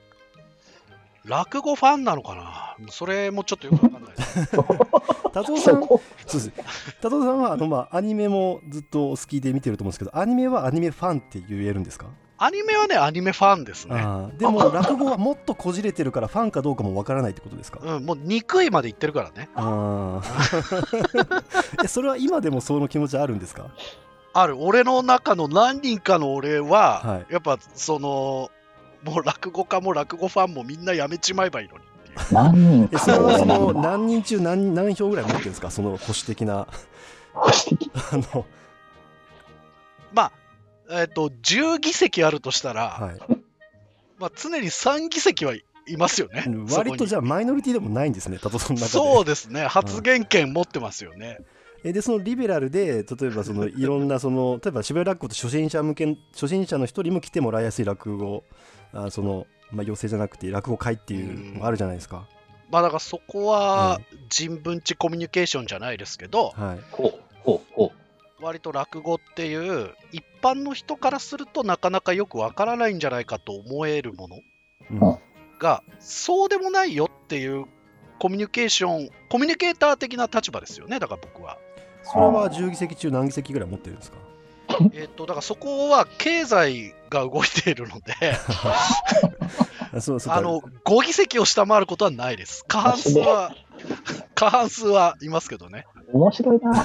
[SPEAKER 3] 落語ファンなのかな、それもちょっとよくわかんないです。
[SPEAKER 1] 達夫さん、そうです。達夫さんはあの、まあ、アニメもずっとお好きで見てると思うんですけど、アニメはアニメファンって言えるんですか？
[SPEAKER 3] アニメはね、アニメファンですね。
[SPEAKER 1] あでも落語はもっとこじれてるからファンかどうかもわからないってことですか？
[SPEAKER 3] うん、もう憎いまで言ってるからね。
[SPEAKER 1] あえそれは今でもその気持ちあるんですか？
[SPEAKER 3] ある、俺の中の何人かの俺は、
[SPEAKER 1] はい、
[SPEAKER 3] やっぱその、もう落語家も落語ファンもみんなやめちまえばいいのにっていう。
[SPEAKER 2] 何人か
[SPEAKER 1] えそれはその
[SPEAKER 2] の
[SPEAKER 1] 何人中 何, 何票ぐらい持ってるんですか？その保守的な
[SPEAKER 2] 保守的
[SPEAKER 1] あの
[SPEAKER 3] まあ、えっ、と、じゅう議席あるとしたら、
[SPEAKER 1] はい、
[SPEAKER 3] まあ、常にさん議席はいますよね。
[SPEAKER 1] 割とじ
[SPEAKER 3] ゃ
[SPEAKER 1] ゃあマイノリティでもないんですね、達夫さんの中で。
[SPEAKER 3] そうですね、発言権持ってますよね。
[SPEAKER 1] えでそのリベラルで例えばそのいろんなその例えば渋谷落語と初心者向け初心者の人にも来てもらいやすい落語あその、まあ、寄席じゃなくて落語会っていうのがあるじゃないですか。
[SPEAKER 3] まあだからそこは人文知コミュニケーションじゃないですけど、
[SPEAKER 1] はい、
[SPEAKER 2] ほうほうほ
[SPEAKER 3] 割と落語っていう一般の人からするとなかなかよくわからないんじゃないかと思えるもの
[SPEAKER 1] うん
[SPEAKER 3] が、そうでもないよっていうコミュニケーション、コミュニケーター的な立場ですよね、だから僕は。
[SPEAKER 1] それはじゅう議席中何議席ぐらい持ってるんですか？
[SPEAKER 3] えっと、だからそこは経済が動いているので、
[SPEAKER 1] あそうそうか
[SPEAKER 3] あの、ご議席を下回ることはないです。過半数は、過半数はいますけどね。
[SPEAKER 2] う。面白いな。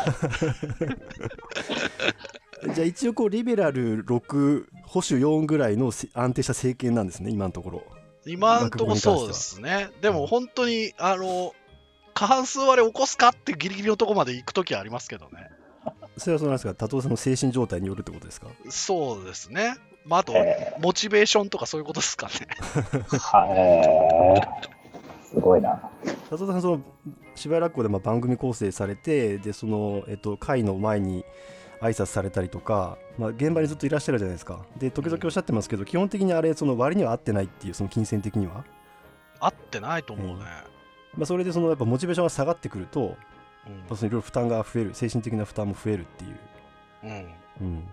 [SPEAKER 1] じゃあ一応こうリベラルろく保守よんぐらいのせ安定した政権なんですね、今のところ。
[SPEAKER 3] 今のところそうですね。でも本当に、あの、過半数割れ起こすかってギリギリのところまで行くときはありますけどね。
[SPEAKER 1] それはそうなんですか、達夫さんの精神状態によるってことですか？
[SPEAKER 3] そうですね。まあ、あと、
[SPEAKER 2] え
[SPEAKER 3] モチベーションとかそういうことですかね。
[SPEAKER 2] ー、はえー、すごいな。
[SPEAKER 1] 達夫さんその渋谷落語でまあ番組構成されてでその、えっと、会の前に挨拶されたりとか、まあ、現場にずっといらっしゃるじゃないですか。で時々おっしゃってますけど、基本的にあれその割には合ってないっていう、その金銭的には、
[SPEAKER 3] 合ってないと思うね。
[SPEAKER 1] まあ、それでそのやっぱモチベーションが下がってくると、
[SPEAKER 3] うん
[SPEAKER 1] まあ、そのいろいろ負担が増える、精神的な負担も増えるっていう、
[SPEAKER 3] うん
[SPEAKER 1] うん、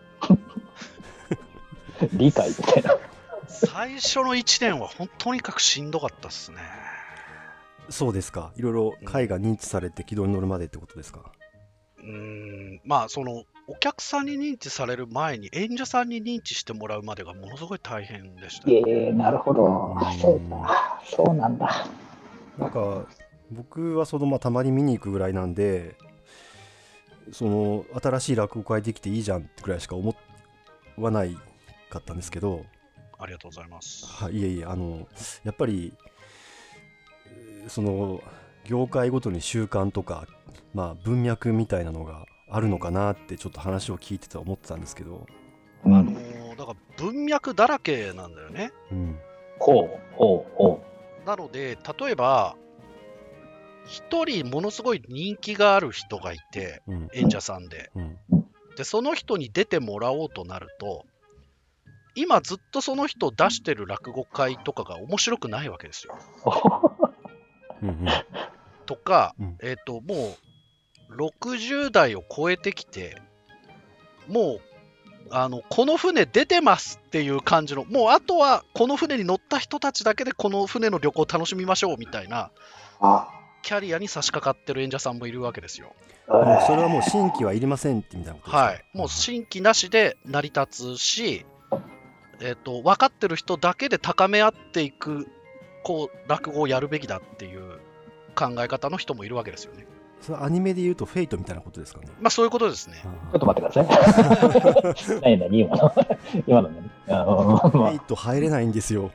[SPEAKER 2] 理解みたいな。
[SPEAKER 3] 最初のいちねんは本当にかくしんどかったっすね。
[SPEAKER 1] そうですか。いろいろ会が認知されて軌道に乗るまでってことですか？
[SPEAKER 3] うーん、まあそのお客さんに認知される前に演者さんに認知してもらうまでがものすごい大変でした、ね。
[SPEAKER 2] えー、なるほど。そうか。そうなんだ。
[SPEAKER 1] なんか僕はそのまあたまに見に行くぐらいなんで、その新しい落語会できていいじゃんってぐらいしか思わないかったんですけど、
[SPEAKER 3] ありがとうございます。
[SPEAKER 1] はい、いえいえ、あのやっぱりその業界ごとに習慣とか、まあ、文脈みたいなのがあるのかなってちょっと話を聞いてて思ってたんですけど、
[SPEAKER 2] うん、
[SPEAKER 3] あのーだから文脈だらけなんだよね。
[SPEAKER 1] うん、
[SPEAKER 2] ほうほうほ
[SPEAKER 3] なので例えば一人ものすごい人気がある人がいて、
[SPEAKER 1] うん、
[SPEAKER 3] 演者さんで、
[SPEAKER 1] うん、
[SPEAKER 3] でその人に出てもらおうとなると、今ずっとその人出してる落語会とかが面白くないわけですよ。
[SPEAKER 1] うん、うん、
[SPEAKER 3] とか、
[SPEAKER 1] うん
[SPEAKER 3] えっ、ともうろくじゅう代を超えてきて、もうあのこの船出てますっていう感じの、もうあとはこの船に乗った人たちだけでこの船の旅行を楽しみましょうみたいな
[SPEAKER 2] あ
[SPEAKER 3] キャリアに差し掛かってる演者さんもいるわけですよ。
[SPEAKER 1] もうそれはもう新規はいりませんってみたいなことですか？
[SPEAKER 3] はい、もう新規なしで成り立つし、えっ、と分かってる人だけで高め合っていくこう落語をやるべきだっていう考え方の人もいるわけですよね。
[SPEAKER 1] それアニメで言うとフェイトみたいなことですかね？
[SPEAKER 3] まあそういうことですね。
[SPEAKER 2] ちょっと待ってください。何何今の今の何あの、ま
[SPEAKER 1] フェイト入れないんですよ。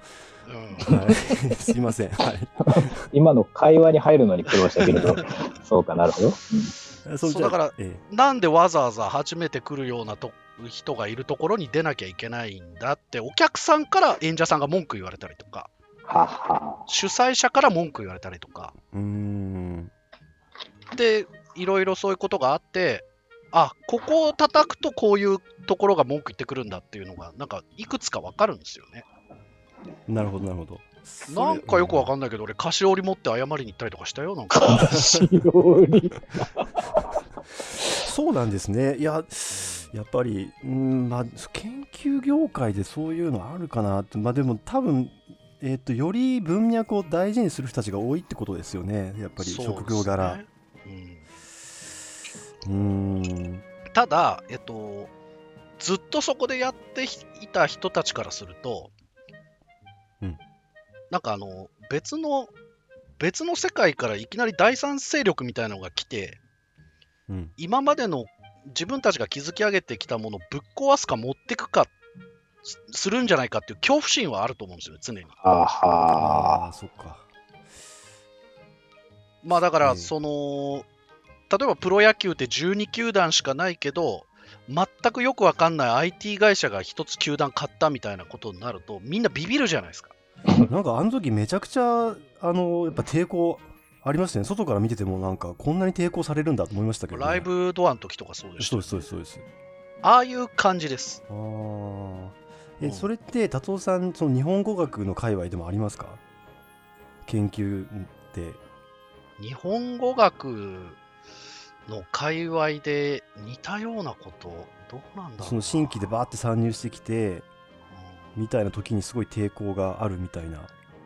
[SPEAKER 3] うん
[SPEAKER 1] はい、すいません、はい
[SPEAKER 2] 今の会話に入るのに苦労したけれど、そうかなるほど。
[SPEAKER 1] そ
[SPEAKER 3] そうだから
[SPEAKER 1] え
[SPEAKER 3] なんでわざわざ初めて来るようなと人がいるところに出なきゃいけないんだってお客さんから演者さんが文句言われたりとか、
[SPEAKER 2] はは。
[SPEAKER 3] 主催者から文句言われたりとか
[SPEAKER 1] えうーん
[SPEAKER 3] で、いろいろそういうことがあって、あ、ここを叩くとこういうところが文句言ってくるんだっていうのがなんかいくつかわかるんですよね。
[SPEAKER 1] なるほどなるほど。
[SPEAKER 3] なんかよくわか
[SPEAKER 1] ん
[SPEAKER 3] んないけど、俺菓子折り持って謝りに行ったりとかしたよ、なんか。
[SPEAKER 2] しおり。
[SPEAKER 1] そうなんですね。いややっぱりうんまあ研究業界でそういうのあるかなって。まあでも多分えっ、とより文脈を大事にする人たちが多いってことですよね。やっぱり職業柄。
[SPEAKER 3] そうですね
[SPEAKER 1] うーん
[SPEAKER 3] うん、ただ、えっと、ずっとそこでやっていた人たちからすると、
[SPEAKER 1] うん
[SPEAKER 3] なんかあの別の別の世界からいきなり第三勢力みたいなのが来て、
[SPEAKER 1] うん
[SPEAKER 3] 今までの自分たちが築き上げてきたものをぶっ壊すか持ってくかすするんじゃないかっていう恐怖心はあると思うんですよね、常に。
[SPEAKER 2] あ
[SPEAKER 1] あ
[SPEAKER 2] は
[SPEAKER 1] あそっか。
[SPEAKER 3] まあだか
[SPEAKER 1] ええ
[SPEAKER 3] ら、その、例えばプロ野球ってじゅうに球団しかないけど、全くよくわかんない アイティー 会社が一つ球団買ったみたいなことになると、みんなビビるじゃないですか。
[SPEAKER 1] なんかあの時めちゃくちゃあのやっぱ抵抗ありましたね。外から見ててもなんかこんなに抵抗されるんだと思いましたけどね。
[SPEAKER 3] ライブドアの時とかそうでした
[SPEAKER 1] そう
[SPEAKER 3] よね。
[SPEAKER 1] ですそうですそうです。
[SPEAKER 3] ああいう感じです。
[SPEAKER 1] ああえ、
[SPEAKER 3] うん
[SPEAKER 1] それって達夫さんその日本語学の界隈でもありますか？研究って
[SPEAKER 3] 日本語学の界隈で似たようなこと、どうなんだろうな。
[SPEAKER 1] その新規でバーって参入してきて
[SPEAKER 3] うん
[SPEAKER 1] みたいな時にすごい抵抗があるみたいな。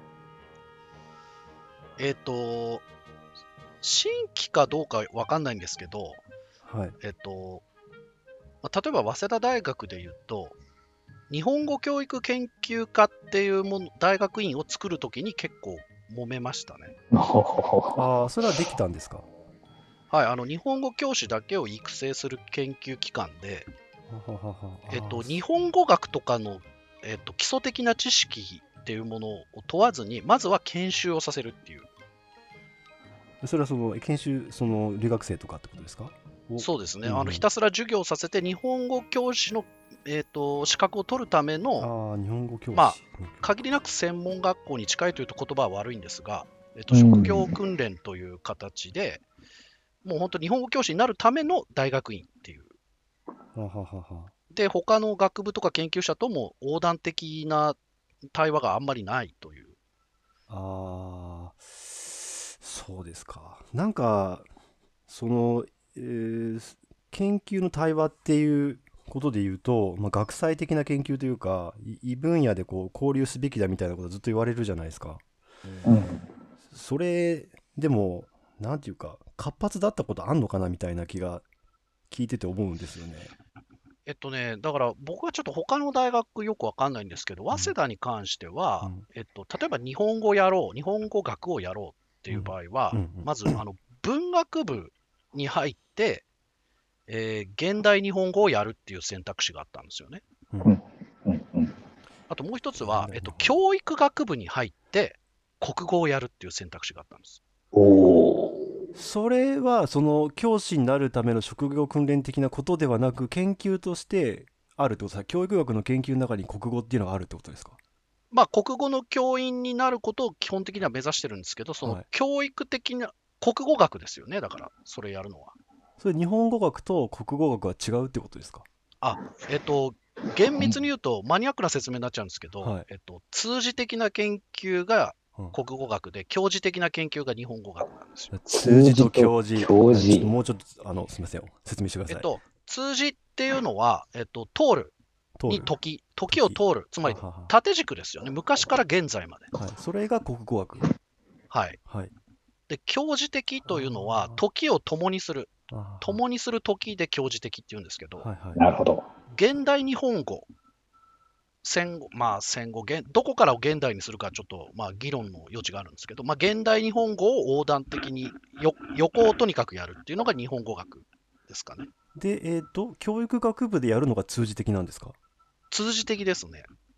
[SPEAKER 3] えっ、と、新規かどうかわかんないんですけど、
[SPEAKER 1] はい
[SPEAKER 3] えっ、と、まあ例えば早稲田大学で言うと、日本語教育研究科っていうもの大学院を作るときに結構揉めましたね。
[SPEAKER 1] ああそれはできたんですか？
[SPEAKER 3] はい、あの日本語教師だけを育成する研究機関で、
[SPEAKER 1] はははは
[SPEAKER 3] えっと、
[SPEAKER 1] あー
[SPEAKER 3] 日本語学とかの、えっと、基礎的な知識っていうものを問わずに、まずは研修をさせるっていう。
[SPEAKER 1] それはその研修その留学生とかってことですか？お
[SPEAKER 3] そうですね、
[SPEAKER 1] うんうん
[SPEAKER 3] あのひたすら授業をさせて、日本語教師の、えっと、資格を取るための、
[SPEAKER 1] ああ日本語教師、
[SPEAKER 3] まあ限りなく専門学校に近いというと言葉は悪いんですが、えっと、
[SPEAKER 2] うん
[SPEAKER 3] 職業訓練という形で、もう本当日本語教師になるための大学院っていう。
[SPEAKER 1] はははは
[SPEAKER 3] で、他の学部とか研究者とも横断的な対話があんまりないという。
[SPEAKER 1] ああそうですか。なんかその、えー研究の対話っていうことで言うと、まあ、学際的な研究というかい異分野でこう交流すべきだみたいなことはずっと言われるじゃないですか。
[SPEAKER 2] うん。
[SPEAKER 1] それでもなんていうか活発だったことあんのかなみたいな気が聞いてて思うんですよね。
[SPEAKER 3] えっとね、だから僕はちょっと他の大学よくわかんないんですけど、
[SPEAKER 1] ん
[SPEAKER 3] 早稲田に関しては、
[SPEAKER 1] うん
[SPEAKER 3] えっと、例えば日本語やろう、日本語学をやろうっていう場合は、
[SPEAKER 1] うんうん
[SPEAKER 3] まずあの文学部に入って、えー現代日本語をやるっていう選択肢があったんですよね。
[SPEAKER 1] うん
[SPEAKER 2] うんうん。
[SPEAKER 3] あともう一つは
[SPEAKER 1] 現、代
[SPEAKER 3] えっと、
[SPEAKER 1] 日本
[SPEAKER 3] 教育学部に入って国語をやるっていう選択肢があったんです。
[SPEAKER 2] おお。
[SPEAKER 1] それはその教師になるための職業訓練的なことではなく研究としてあるってことですか？教育学の研究の中に国語っていうのがあるってことですか？
[SPEAKER 3] まあ、国語の教員になることを基本的には目指してるんですけど、その
[SPEAKER 1] はい
[SPEAKER 3] 教育的な、国語学ですよね、だから、それやるのは。
[SPEAKER 1] それ日本語学と国語学は違うってことですか？
[SPEAKER 3] あ、えっと、厳密に言うと、マニアックな説明になっちゃうんですけど、
[SPEAKER 1] はい
[SPEAKER 3] えっと、通詞的な研究が
[SPEAKER 1] うん
[SPEAKER 3] 国語学で、教授的な研究が日本語学なんですよ。
[SPEAKER 1] 通じと教示
[SPEAKER 2] 教示
[SPEAKER 1] ちょっともうちょっとあのすみません説明してください。
[SPEAKER 3] えっと、通詞っていうのは、えっと、通る
[SPEAKER 1] 通る
[SPEAKER 3] に時、時を通る、つまり
[SPEAKER 1] ははは
[SPEAKER 3] 縦軸ですよね、昔から現在まで。
[SPEAKER 1] はい、それが国語学。
[SPEAKER 3] はい。
[SPEAKER 1] はい。
[SPEAKER 3] で、教授的というのは
[SPEAKER 1] あ、ー
[SPEAKER 3] 時を共にする。
[SPEAKER 1] あー
[SPEAKER 3] 共にする時で教授的って言うんですけど、
[SPEAKER 1] はいはい。
[SPEAKER 2] なるほど。
[SPEAKER 3] 現代日本語、戦後、まあ戦後、現どこからを現代にするかちょっと、まあ、議論の余地があるんですけど、まあ、現代日本語を横断的によ横をとにかくやるっていうのが日本語学ですかね。
[SPEAKER 1] で、えっ、と、教育学部でやるのが通じ的なんですか？
[SPEAKER 3] 通じ的ですね。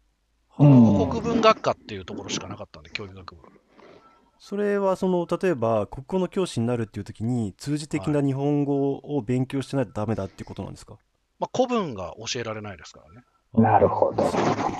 [SPEAKER 2] うん
[SPEAKER 3] 国文学科っていうところしかなかったんで、教育学部。
[SPEAKER 1] それはその例えば国語の教師になるっていう時に通じ的な日本語を勉強してないとダメだっていうことなんですか？
[SPEAKER 3] まあ、古文が教えられないですからね。
[SPEAKER 2] なるほど。
[SPEAKER 1] そういうことか。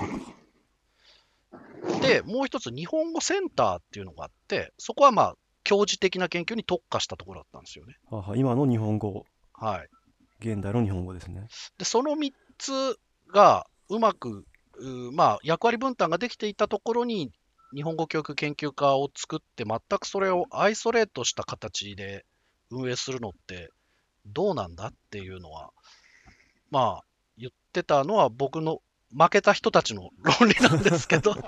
[SPEAKER 3] で、もう一つ、日本語センターっていうのがあって、そこはまあ、教授的な研究に特化したところだったんですよね。
[SPEAKER 1] はは今の日本語、
[SPEAKER 3] はい。
[SPEAKER 1] 現代の日本語ですね。
[SPEAKER 3] で、そのみっつがうまく、うまあ、役割分担ができていたところに、日本語教育研究科を作って、全くそれをアイソレートした形で運営するのってどうなんだっていうのは、まあ、言ってたのは僕の負けた人たちの論理なんですけど。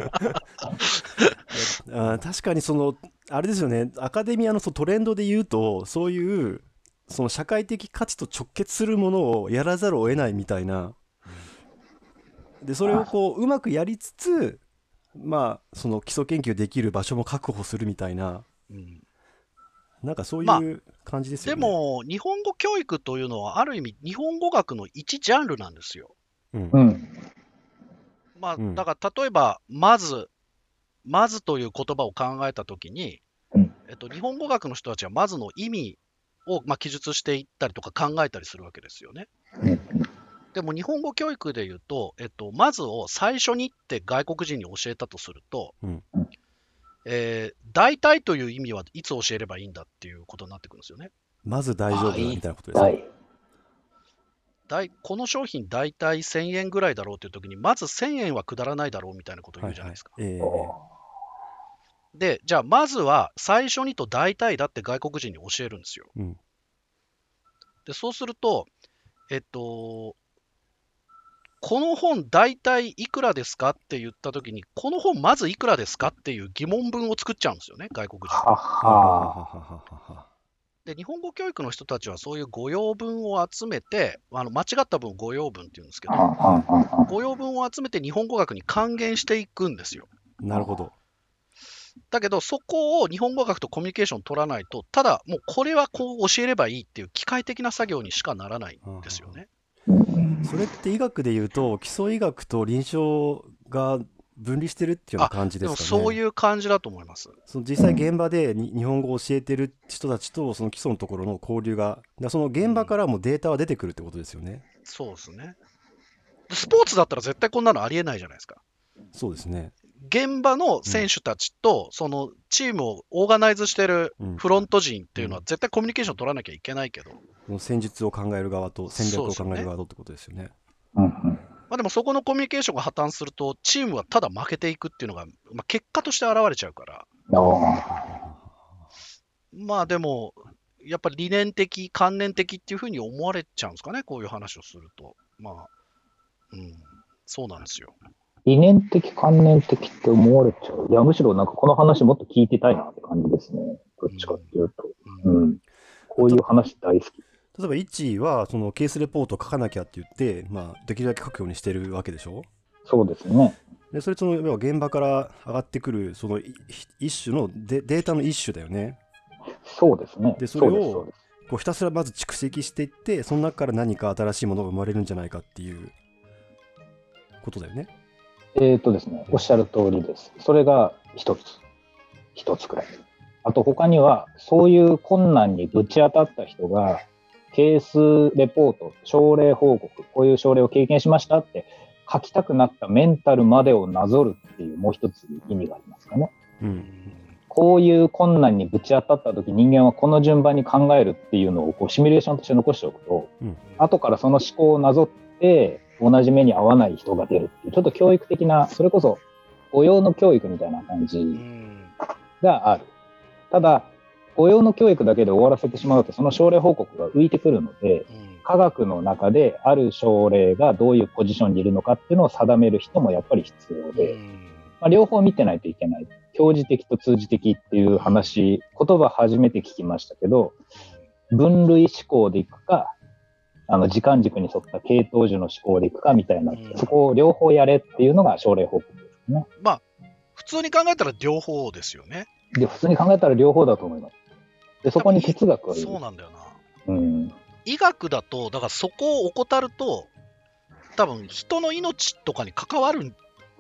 [SPEAKER 1] あ確かにそのあれですよね、アカデミアのそのトレンドで言うと、そういうその社会的価値と直結するものをやらざるを得ないみたいな、でそれをこううまくやりつつ、まあその基礎研究できる場所も確保するみたいな、
[SPEAKER 3] うん、
[SPEAKER 1] なんかそう
[SPEAKER 3] まあ
[SPEAKER 1] いう感じですよ
[SPEAKER 3] で
[SPEAKER 1] ね。
[SPEAKER 3] も、日本語教育というのは、ある意味、日本語学の一ジャンルなんですよ。
[SPEAKER 1] うん
[SPEAKER 2] うん。
[SPEAKER 3] まあ、
[SPEAKER 1] うん
[SPEAKER 3] だから例えば、まず、まずという言葉を考えたときに、
[SPEAKER 2] うん
[SPEAKER 3] えっと、日本語学の人たちはまずの意味を、まあ、記述していったりとか考えたりするわけですよね。
[SPEAKER 2] うん
[SPEAKER 3] でも日本語教育で言うと、えっと、まずを最初にって外国人に教えたとすると、
[SPEAKER 1] うん
[SPEAKER 3] えー大体という意味はいつ教えればいいんだっていうことになってくるんですよね。
[SPEAKER 1] まず大丈夫だみたいなことですか？
[SPEAKER 2] はい。
[SPEAKER 3] だいこの商品大体せんえんぐらいだろうという時に、まずせんえんはくだらないだろうみたいなことを
[SPEAKER 1] はいはい
[SPEAKER 3] 言うじゃないですか。
[SPEAKER 1] ええ
[SPEAKER 3] で、じゃあまずは最初にと大体だって外国人に教えるんですよ。
[SPEAKER 1] うん
[SPEAKER 3] で、そうすると、えっと、この本大体いくらですかって言った時に、この本まずいくらですかっていう疑問文を作っちゃうんですよね、外国人
[SPEAKER 2] は
[SPEAKER 3] は。
[SPEAKER 1] ははは
[SPEAKER 2] は。
[SPEAKER 1] ははは
[SPEAKER 3] で、日本語教育の人たちはそういう語用文を集めて、あの間違った文を語用文って言うんですけど、
[SPEAKER 2] ははは
[SPEAKER 3] 語用文を集めて日本語学に還元していくんですよ。
[SPEAKER 1] なるほど。
[SPEAKER 3] だけど、そこを日本語学とコミュニケーション取らないと、ただ、もうこれはこう教えればいいっていう機械的な作業にしかならないんですよね。
[SPEAKER 1] それって医学でいうと基礎医学と臨床が分離してるっていうような感じ
[SPEAKER 3] でも
[SPEAKER 1] ですかね。
[SPEAKER 3] そういう感じだと思います。
[SPEAKER 1] その実際現場でに日本語を教えてる人たちとその基礎のところの交流が、だその現場からもデータは出てくるってことですよね。
[SPEAKER 3] そうですね。スポーツだったら絶対こんなのありえないじゃないですか。
[SPEAKER 1] そうですね。
[SPEAKER 3] 現場の選手たちと、そのチームをオーガナイズしてる
[SPEAKER 1] うん
[SPEAKER 3] フロント陣っていうのは絶対コミュニケーション取らなきゃいけないけど、
[SPEAKER 1] その戦術を考える側と戦略を考え
[SPEAKER 3] そうですよね
[SPEAKER 1] る側とってことですよね。
[SPEAKER 2] うんうん
[SPEAKER 3] まあ、でもそこのコミュニケーションが破綻すると、チームはただ負けていくっていうのが、まあ、結果として現れちゃうから、
[SPEAKER 2] おー
[SPEAKER 3] まあでも、やっぱり理念的、観念的っていうふうに思われちゃうんですかね、こういう話をすると。まあ、うん、そうなんですよ。
[SPEAKER 2] 理念的、観念的って思われちゃう。いや、むしろなんかこの話もっと聞いてたいなって感じですね。どっちかっていうと。
[SPEAKER 3] うん
[SPEAKER 2] うん。こういう話大好き。
[SPEAKER 1] 例えばいちはそのケースレポートを書かなきゃって言って、まあ、できるだけ書くようにしてるわけでしょ。
[SPEAKER 2] そうですね。
[SPEAKER 1] でそれその要は現場から上がってくるそのい一種のデデータの一種だよね。
[SPEAKER 2] そうですね。
[SPEAKER 1] でそれを
[SPEAKER 2] うですそうです
[SPEAKER 1] こうひたすらまず蓄積していって、その中から何か新しいものが生まれるんじゃないかっていうことだよね。
[SPEAKER 2] えっとですね、おっしゃる通りです。それが一つ。一つくらい。あと他には、そういう困難にぶち当たった人が、ケースレポート、症例報告、こういう症例を経験しましたって書きたくなったメンタルまでをなぞるっていうもう一つ意味がありますかね。
[SPEAKER 1] う
[SPEAKER 3] うんん
[SPEAKER 2] こういう困難にぶち当たった時、人間はこの順番に考えるっていうのをこうシミュレーションとして残しておくと、
[SPEAKER 1] うん
[SPEAKER 2] 後からその思考をなぞって同じ目に合わない人が出るっていう、ちょっと教育的な、それこそ応用の教育みたいな感じ
[SPEAKER 3] うん
[SPEAKER 2] がある。ただ、応用の教育だけで終わらせてしまうと、その症例報告が浮いてくるので、
[SPEAKER 3] うん
[SPEAKER 2] 科学の中である症例がどういうポジションにいるのかっていうのを定める人もやっぱり必要で、まあ、両方見てないといけない。教示的と通じ的っていう話、言葉初めて聞きましたけど、分類思考でいくか、あの時間軸に沿った系統樹の思考でいくかみたいな、
[SPEAKER 3] うん
[SPEAKER 2] そこを両方やれっていうのが症例報告ですね。
[SPEAKER 3] まあ、普通に考えたら両方ですよね。
[SPEAKER 2] で、普通に考えたら両方だと思います。で、そこに哲学がいる。
[SPEAKER 3] そうなんだよな。
[SPEAKER 2] うん。
[SPEAKER 3] 医学だと、だからそこを怠ると、多分人の命とかに関わる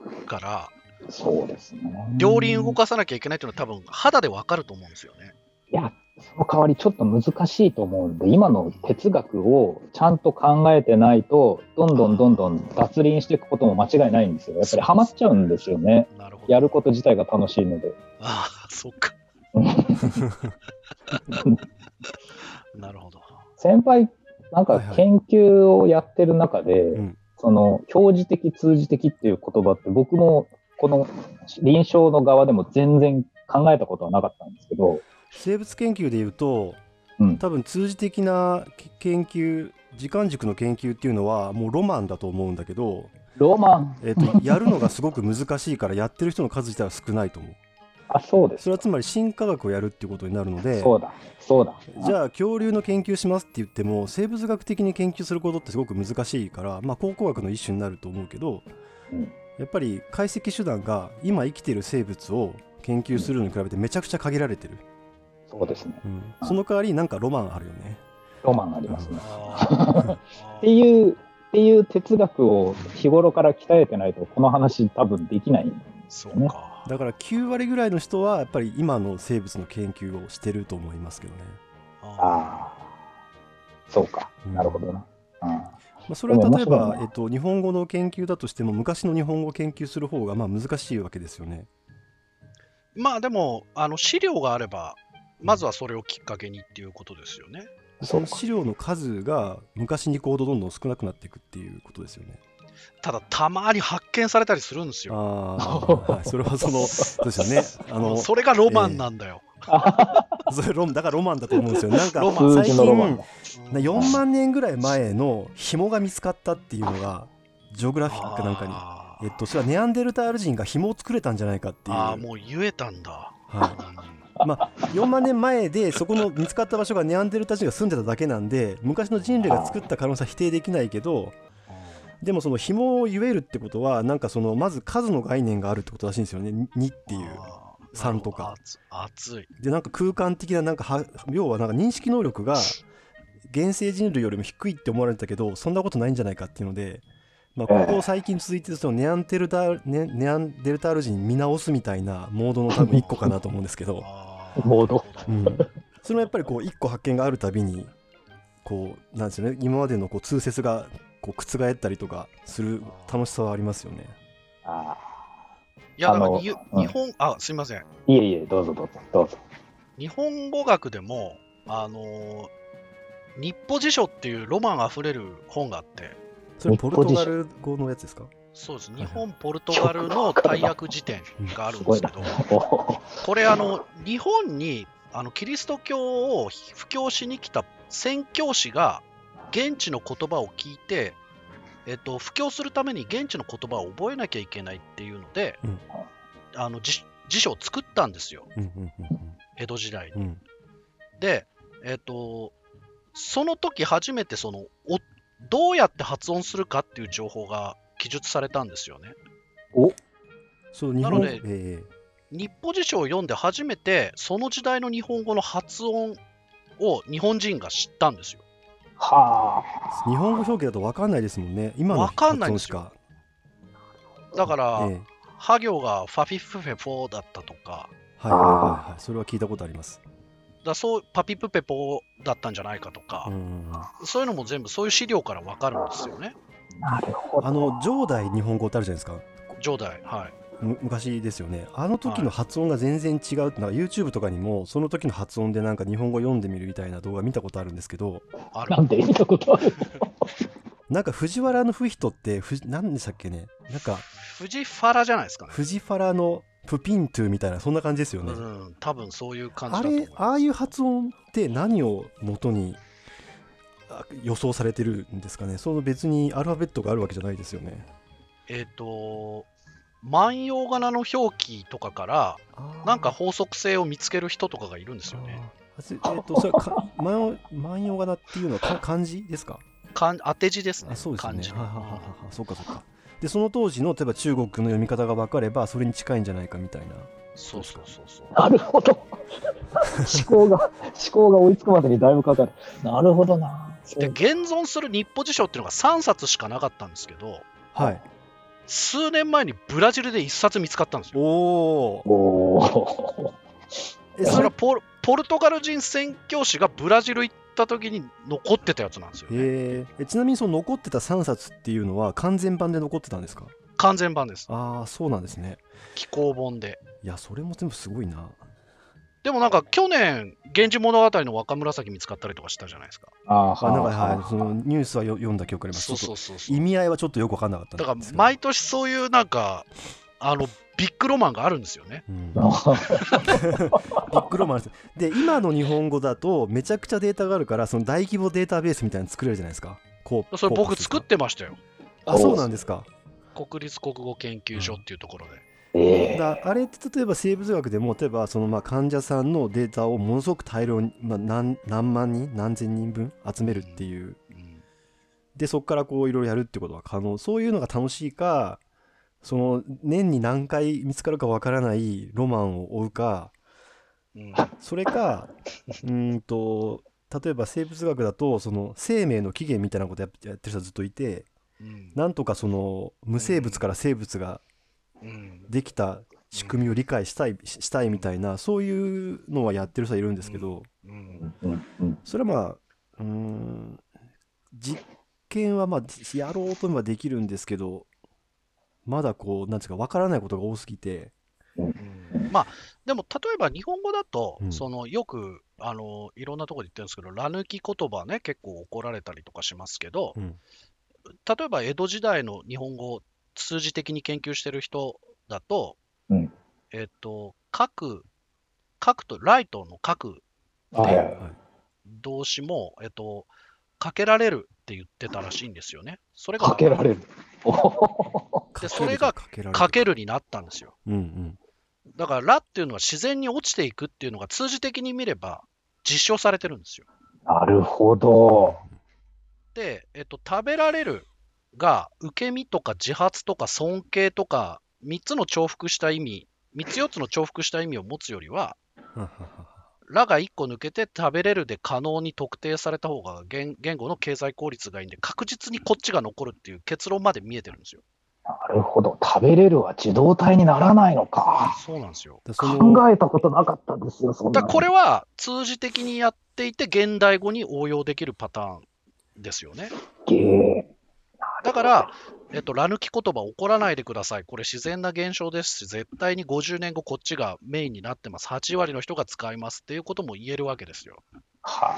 [SPEAKER 3] から、
[SPEAKER 2] そうですね。
[SPEAKER 3] 両輪動かさなきゃいけないっていうのは多分肌でわかると思うんですよね。
[SPEAKER 2] いや、その代わりちょっと難しいと思うんで、今の哲学をちゃんと考えてないと、どんどんどんどん脱輪していくことも間違いないんですよ。やっぱりハマっちゃうんですよね。
[SPEAKER 3] なるほど。
[SPEAKER 2] やること自体が楽しいので。
[SPEAKER 3] ああ、そっか。なるほど。
[SPEAKER 2] 先輩、なんか研究をやってる中で、
[SPEAKER 1] はいはい、
[SPEAKER 2] その表示的、通じ的っていう言葉って僕もこの臨床の側でも全然考えたことはなかったんですけど、
[SPEAKER 1] 生物研究でいうと、
[SPEAKER 2] うん、
[SPEAKER 1] 多分通じ的な研究、時間軸の研究っていうのはもうロマンだと思うんだけど、
[SPEAKER 2] ロマン、
[SPEAKER 1] えー、とやるのがすごく難しいからやってる人の数自体は少ないと思う。
[SPEAKER 2] あ、そうです。
[SPEAKER 1] それはつまり新科学をやるっていうことになるので、
[SPEAKER 2] そうだ、そうだ。
[SPEAKER 1] じゃあ恐竜の研究しますって言っても生物学的に研究することってすごく難しいから、まあ、考古学の一種になると思うけど、
[SPEAKER 2] うん、
[SPEAKER 1] やっぱり解析手段が今生きている生物を研究するのに比べてめちゃくちゃ限られてる、
[SPEAKER 2] そうですね、
[SPEAKER 1] うん、その代わりなんかロマンあるよね。
[SPEAKER 2] ロマンありますね、
[SPEAKER 3] あ
[SPEAKER 2] っていうっていう哲学を日頃から鍛えてないとこの話多分できないんですよね。
[SPEAKER 3] そうか。
[SPEAKER 1] だからきゅう割ぐらいの人はやっぱり今の生物の研究をしてると思いますけどね。
[SPEAKER 2] ああ、そうか、なるほどな。うん、
[SPEAKER 1] まあ、それは例えば、えっと、日本語の研究だとしても昔の日本語を研究する方がまあ難しいわけですよね。
[SPEAKER 3] まあでもあの資料があればまずはそれをきっかけにっていうことですよね。
[SPEAKER 1] その資料の数が昔に行動どんどん少なくなっていくっていうことですよね。
[SPEAKER 3] ただたまに発見されたりするんですよ。
[SPEAKER 1] ああ、はい、それはそのそうですよね。あの
[SPEAKER 3] それがロマンなんだよ。
[SPEAKER 1] えー、それロだからロマンだと思うんですよ。なんか最近よんまんねんぐらい前の紐が見つかったっていうのがジオグラフィックかなんかに、えっとそれはネアンデルタール人が紐を作れたんじゃないかっていう。
[SPEAKER 3] ああ、もう言えたんだ。
[SPEAKER 1] はい。まあ、よんまんねんまえでそこの見つかった場所がネアンデルタール人が住んでただけなんで昔の人類が作った可能性は否定できないけど、でもその紐を言えるってことはなんかそのまず数の概念があるってことらしいんですよね。にっていうさんとか
[SPEAKER 3] 熱い
[SPEAKER 1] で、なんか空間的ななんかは要はなんか認識能力が現世人類よりも低いって思われてたけどそんなことないんじゃないかっていうので、まあ、ここ最近続いてるそのネアンデルタール、ね、ネアンデルタール人見直すみたいなモードの多分いっこかなと思うんですけど
[SPEAKER 2] モード、
[SPEAKER 1] うん、それもやっぱりこういっこ発見があるたびにこうなんですよね、今までのこう通説がこう覆ったりとかする楽しさはありますよね。
[SPEAKER 2] あ
[SPEAKER 3] いやだから日本、うん、あすいません、
[SPEAKER 2] いえいえどうぞどうぞどうぞ。
[SPEAKER 3] 日本語学でもあのー、日歩辞書っていうロマンあふれる本があって、
[SPEAKER 1] それポルトガル語のやつですか？
[SPEAKER 3] そうです、日本ポルトガルの大訳辞典があるんですけど、これあの日本にあのキリスト教を布教しに来た宣教師が現地の言葉を聞いて、えっと、布教するために現地の言葉を覚えなきゃいけないっていうので、うん、あの 辞, 辞書を作ったんですよ、うんうんうんうん、江戸時代に、うん、で、えっと、その時初めてそのおどうやって発音するかっていう情報が記述されたんですよね。
[SPEAKER 1] おそう日本
[SPEAKER 3] なので、えー、日歩辞書を読んで初めてその時代の日本語の発音を日本人が知ったんですよ。
[SPEAKER 1] はあ。日本語表記だと分かんないですもんね。今の発音しか。
[SPEAKER 3] だから、ええ、ハ行がファフィフフェフォーだったとか。
[SPEAKER 1] はいはいはいはい。それは聞いたことあります。
[SPEAKER 3] だそうパピプペポだったんじゃないかとか、うん、そういうのも全部そういう資料から分かるんですよね。
[SPEAKER 2] なるほど。
[SPEAKER 1] あの上代日本語ってあるじゃないですか。
[SPEAKER 3] 上代、はい。
[SPEAKER 1] 昔ですよね。あの時の発音が全然違うって、なんか YouTube とかにもその時の発音でなんか日本語読んでみるみたいな動画見たことあるんですけど、
[SPEAKER 2] あなんで見たことある
[SPEAKER 1] なんか藤原の不人ってふ何でしたっけね、なんか
[SPEAKER 3] 藤原じゃないですかね。
[SPEAKER 1] 藤原のプピントゥみたいなそんな感じですよね。
[SPEAKER 3] うん、多分そういう感じだと
[SPEAKER 1] 思
[SPEAKER 3] う。
[SPEAKER 1] あれああいう発音って何を元に予想されてるんですかね。その別にアルファベットがあるわけじゃないですよね。
[SPEAKER 3] えっと万葉仮名の表記とかからなんか法則性を見つける人とかがいるんですよね。
[SPEAKER 1] えー、とそれか万葉仮名っていうのは漢字ですか？
[SPEAKER 3] 漢当て字ですね。
[SPEAKER 1] あ、そうですね。
[SPEAKER 3] 漢字。
[SPEAKER 1] ははははそうかそうか。でその当時の例えば中国の読み方が分かればそれに近いんじゃないかみたいな。
[SPEAKER 3] そうそうそうそう。
[SPEAKER 2] なるほど。思考が思考が追いつくまでにだいぶかかる。なるほどな。
[SPEAKER 3] で現存する日歩辞書っていうのがさんさつしかなかったんですけど、
[SPEAKER 1] はい。
[SPEAKER 3] 数年前にブラジルで一冊見つかったんですよ。
[SPEAKER 1] おお。
[SPEAKER 2] お
[SPEAKER 1] え、
[SPEAKER 3] そ
[SPEAKER 1] それ
[SPEAKER 3] れはポルポルトガル人宣教師がブラジル行った時に残ってたやつなんですよね。
[SPEAKER 1] えーえちなみにその残ってたさんさつっていうのは完全版で残ってたんですか？
[SPEAKER 3] 完全版です。
[SPEAKER 1] ああ、そうなんですね。
[SPEAKER 3] 紀行本で。
[SPEAKER 1] いや、それも全部すごいな。
[SPEAKER 3] でもなんか去年、源氏物語の若紫見つかったりとかしたじゃないですか。
[SPEAKER 2] あー
[SPEAKER 1] あ、なんか、
[SPEAKER 2] は
[SPEAKER 1] はい、そのニュースはよ読んだ記憶あります。
[SPEAKER 3] そう
[SPEAKER 1] ちょっと
[SPEAKER 3] そうそうそう。
[SPEAKER 1] 意味合いはちょっとよく分かんなかったん
[SPEAKER 3] だから
[SPEAKER 1] ですけど。
[SPEAKER 3] 毎年そういうなんか、あの、ビッグロマンがあるんですよね。
[SPEAKER 1] うん、
[SPEAKER 2] あ
[SPEAKER 1] ビッグロマンです。で、今の日本語だとめちゃくちゃデータがあるから、その大規模データベースみたいなの作れるじゃないですか。こう
[SPEAKER 3] それ僕作ってましたよ。
[SPEAKER 1] あ、そうなんですか。
[SPEAKER 3] 国立国語研究所っていうところで。
[SPEAKER 2] ええ
[SPEAKER 1] だあれって例えば生物学でも例えばそのまあ患者さんのデータをものすごく大量に、まあ、何, 何万人何千人分集めるっていう
[SPEAKER 3] うん
[SPEAKER 1] でそこからこういろいろやるってことは可能。そういうのが楽しいか、その年に何回見つかるかわからないロマンを追うか、
[SPEAKER 3] うん
[SPEAKER 1] それかうーんと例えば生物学だとその生命の起源みたいなことやってやってる人はずっといて、
[SPEAKER 3] うん
[SPEAKER 1] なんとかその無生物から生物が
[SPEAKER 3] うん
[SPEAKER 1] できた仕組みを理解したい、ししたいみたいな、そういうのはやってる人はいるんですけど、
[SPEAKER 3] うん
[SPEAKER 2] うんうん
[SPEAKER 1] それはまあうーん実験はまあやろうと思えばできるんですけど、まだこうなんていうかわからないことが多すぎて、
[SPEAKER 3] うんまあでも例えば日本語だと、
[SPEAKER 1] うん
[SPEAKER 3] そのよくあのいろんなところで言ってるんですけど、ら抜き言葉ね結構怒られたりとかしますけど、
[SPEAKER 1] うん
[SPEAKER 3] 例えば江戸時代の日本語を数字的に研究してる人だと、
[SPEAKER 2] うん
[SPEAKER 3] えっと書く書くとライトの書く
[SPEAKER 2] はいはい
[SPEAKER 1] はい
[SPEAKER 3] 動詞も、えっと、かけられるって言ってたらしいんですよね。それが
[SPEAKER 2] かけられる。おほほほ
[SPEAKER 3] でそれが
[SPEAKER 1] かけられる
[SPEAKER 3] かけるになったんですよ。
[SPEAKER 1] うんうん
[SPEAKER 3] だから、らっていうのは自然に落ちていくっていうのが数字的に見れば実証されてるんですよ。
[SPEAKER 2] なるほど。
[SPEAKER 3] で、えっと、食べられるが受け身とか自発とか尊敬とかみっつの重複した意味、みっつよっつの重複した意味を持つよりは、
[SPEAKER 1] ははは
[SPEAKER 3] らがいっこ抜けて食べれるで可能に特定された方が言言語の経済効率がいいんで、確実にこっちが残るっていう結論まで見えてるんですよ。
[SPEAKER 2] なるほど。食べれるは自動体にならないのか。
[SPEAKER 3] そうなんですよ。
[SPEAKER 1] だその
[SPEAKER 2] 考えたことなかったですよ、そんなの。
[SPEAKER 3] だからこれは通じ的にやっていて、現代語に応用できるパターンですよね。
[SPEAKER 2] げえ。
[SPEAKER 3] だから、えっと、ら抜き言葉起こらないでください。これ自然な現象ですし、絶対にごじゅうねんごこっちがメインになってます。はち割の人が使いますっていうことも言えるわけですよ。
[SPEAKER 2] は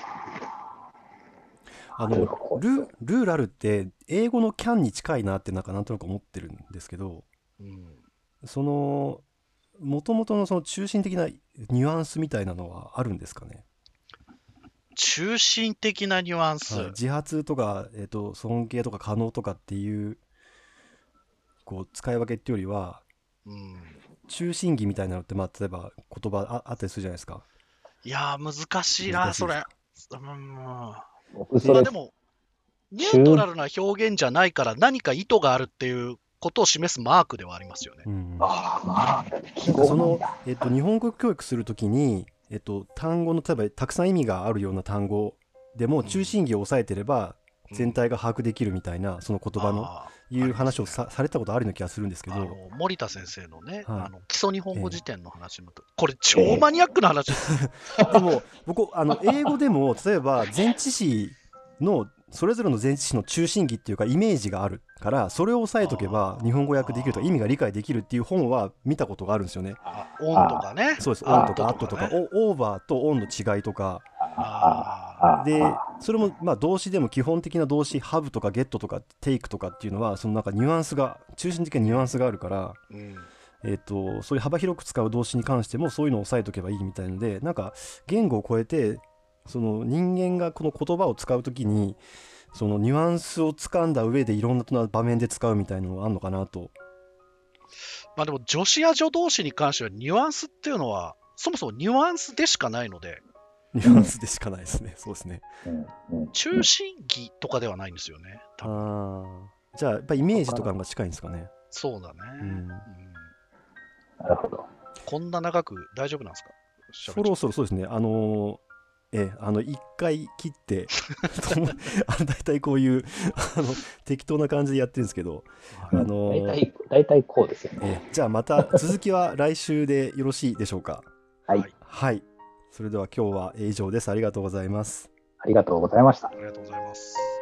[SPEAKER 1] あの
[SPEAKER 2] なるほど
[SPEAKER 1] ルルーラルって英語のキャンに近いなってなんかなんとなく思ってるんですけど、
[SPEAKER 3] うん。
[SPEAKER 1] その元々のその中心的なニュアンスみたいなのはあるんですかね。
[SPEAKER 3] 中心的なニュアンス。
[SPEAKER 1] はい、自発とか、えー、と尊敬とか可能とかっていうこう使い分けっていうよりは
[SPEAKER 3] うん。
[SPEAKER 1] 中心義みたいなのって、まあ、例えば言葉 あ, あったりするじゃないですか。
[SPEAKER 3] いやー、難しいな、それ
[SPEAKER 1] 難しいですか。。
[SPEAKER 3] うん。ま
[SPEAKER 2] 僕、それ
[SPEAKER 3] あで、も、ニュートラルな表現じゃないから何か意図があるっていうことを示すマークではありますよね。
[SPEAKER 1] うん、
[SPEAKER 2] ああ、まあ、記
[SPEAKER 1] なんかその
[SPEAKER 2] 号なんだ。、
[SPEAKER 1] えっと、日本語教育するときに、えっと、単語の例えばたくさん意味があるような単語でも中心義を押さえてれば全体が把握できるみたいな、その言葉の
[SPEAKER 3] あー
[SPEAKER 1] いう話を
[SPEAKER 3] ありますね
[SPEAKER 1] さ,、されたことあるような気がするんですけど、
[SPEAKER 3] あの森田先生のね、
[SPEAKER 1] はい
[SPEAKER 3] あの基礎日本語辞典の話のと、これ超マニアックな話ですよ。
[SPEAKER 1] でも僕あの英語でも例えば前置詞のそれぞれの前置詞の中心義っていうかイメージがあるからそれを押さえとけば日本語訳できるとか意味が理解できるっていう本は見たことがあるんですよね。
[SPEAKER 3] あオンとかね。
[SPEAKER 1] そうです。
[SPEAKER 3] あ
[SPEAKER 1] オンとかアットとか、
[SPEAKER 3] ね
[SPEAKER 1] オオーバーとオンの違いとか
[SPEAKER 3] あ
[SPEAKER 1] で、それもまあ動詞でも基本的な動詞ハブとかゲットとかテイクとかっていうのはそのなんかニュアンスが中心的なニュアンスがあるから、
[SPEAKER 3] ーうん
[SPEAKER 1] えー、とそういう幅広く使う動詞に関してもそういうのを押さえとけばいいみたいので、なんか言語を超えてその人間がこの言葉を使うときにそのニュアンスを掴んだ上でいろんな場面で使うみたいなのがあるのかなと。
[SPEAKER 3] まあでも助詞や助動詞に関してはニュアンスっていうのはそもそもニュアンスでしかないので、
[SPEAKER 1] ニュアンスでしかないですね。そうですね。
[SPEAKER 2] うんうん
[SPEAKER 3] 中心義とかではないんですよね。多分
[SPEAKER 1] ああ、じゃあやっぱイメージとかの方が近いんですかね。
[SPEAKER 3] そうだね、
[SPEAKER 1] うん
[SPEAKER 3] うん
[SPEAKER 2] なるほど。
[SPEAKER 3] こんな長く大丈夫なんですか？
[SPEAKER 1] そろそろそうですね。あのーえあのいっかい切ってあの大体こういうあの適当な感じでやってるんですけど、あのー
[SPEAKER 2] 大体、大体こうですよね。
[SPEAKER 1] えじゃあまた続きは来週でよろしいでしょうか。
[SPEAKER 2] はい。
[SPEAKER 3] はい
[SPEAKER 1] はい、それでは今日は以上です。ありがとうございます。
[SPEAKER 2] ありがとうございました。
[SPEAKER 3] ありがとうございます。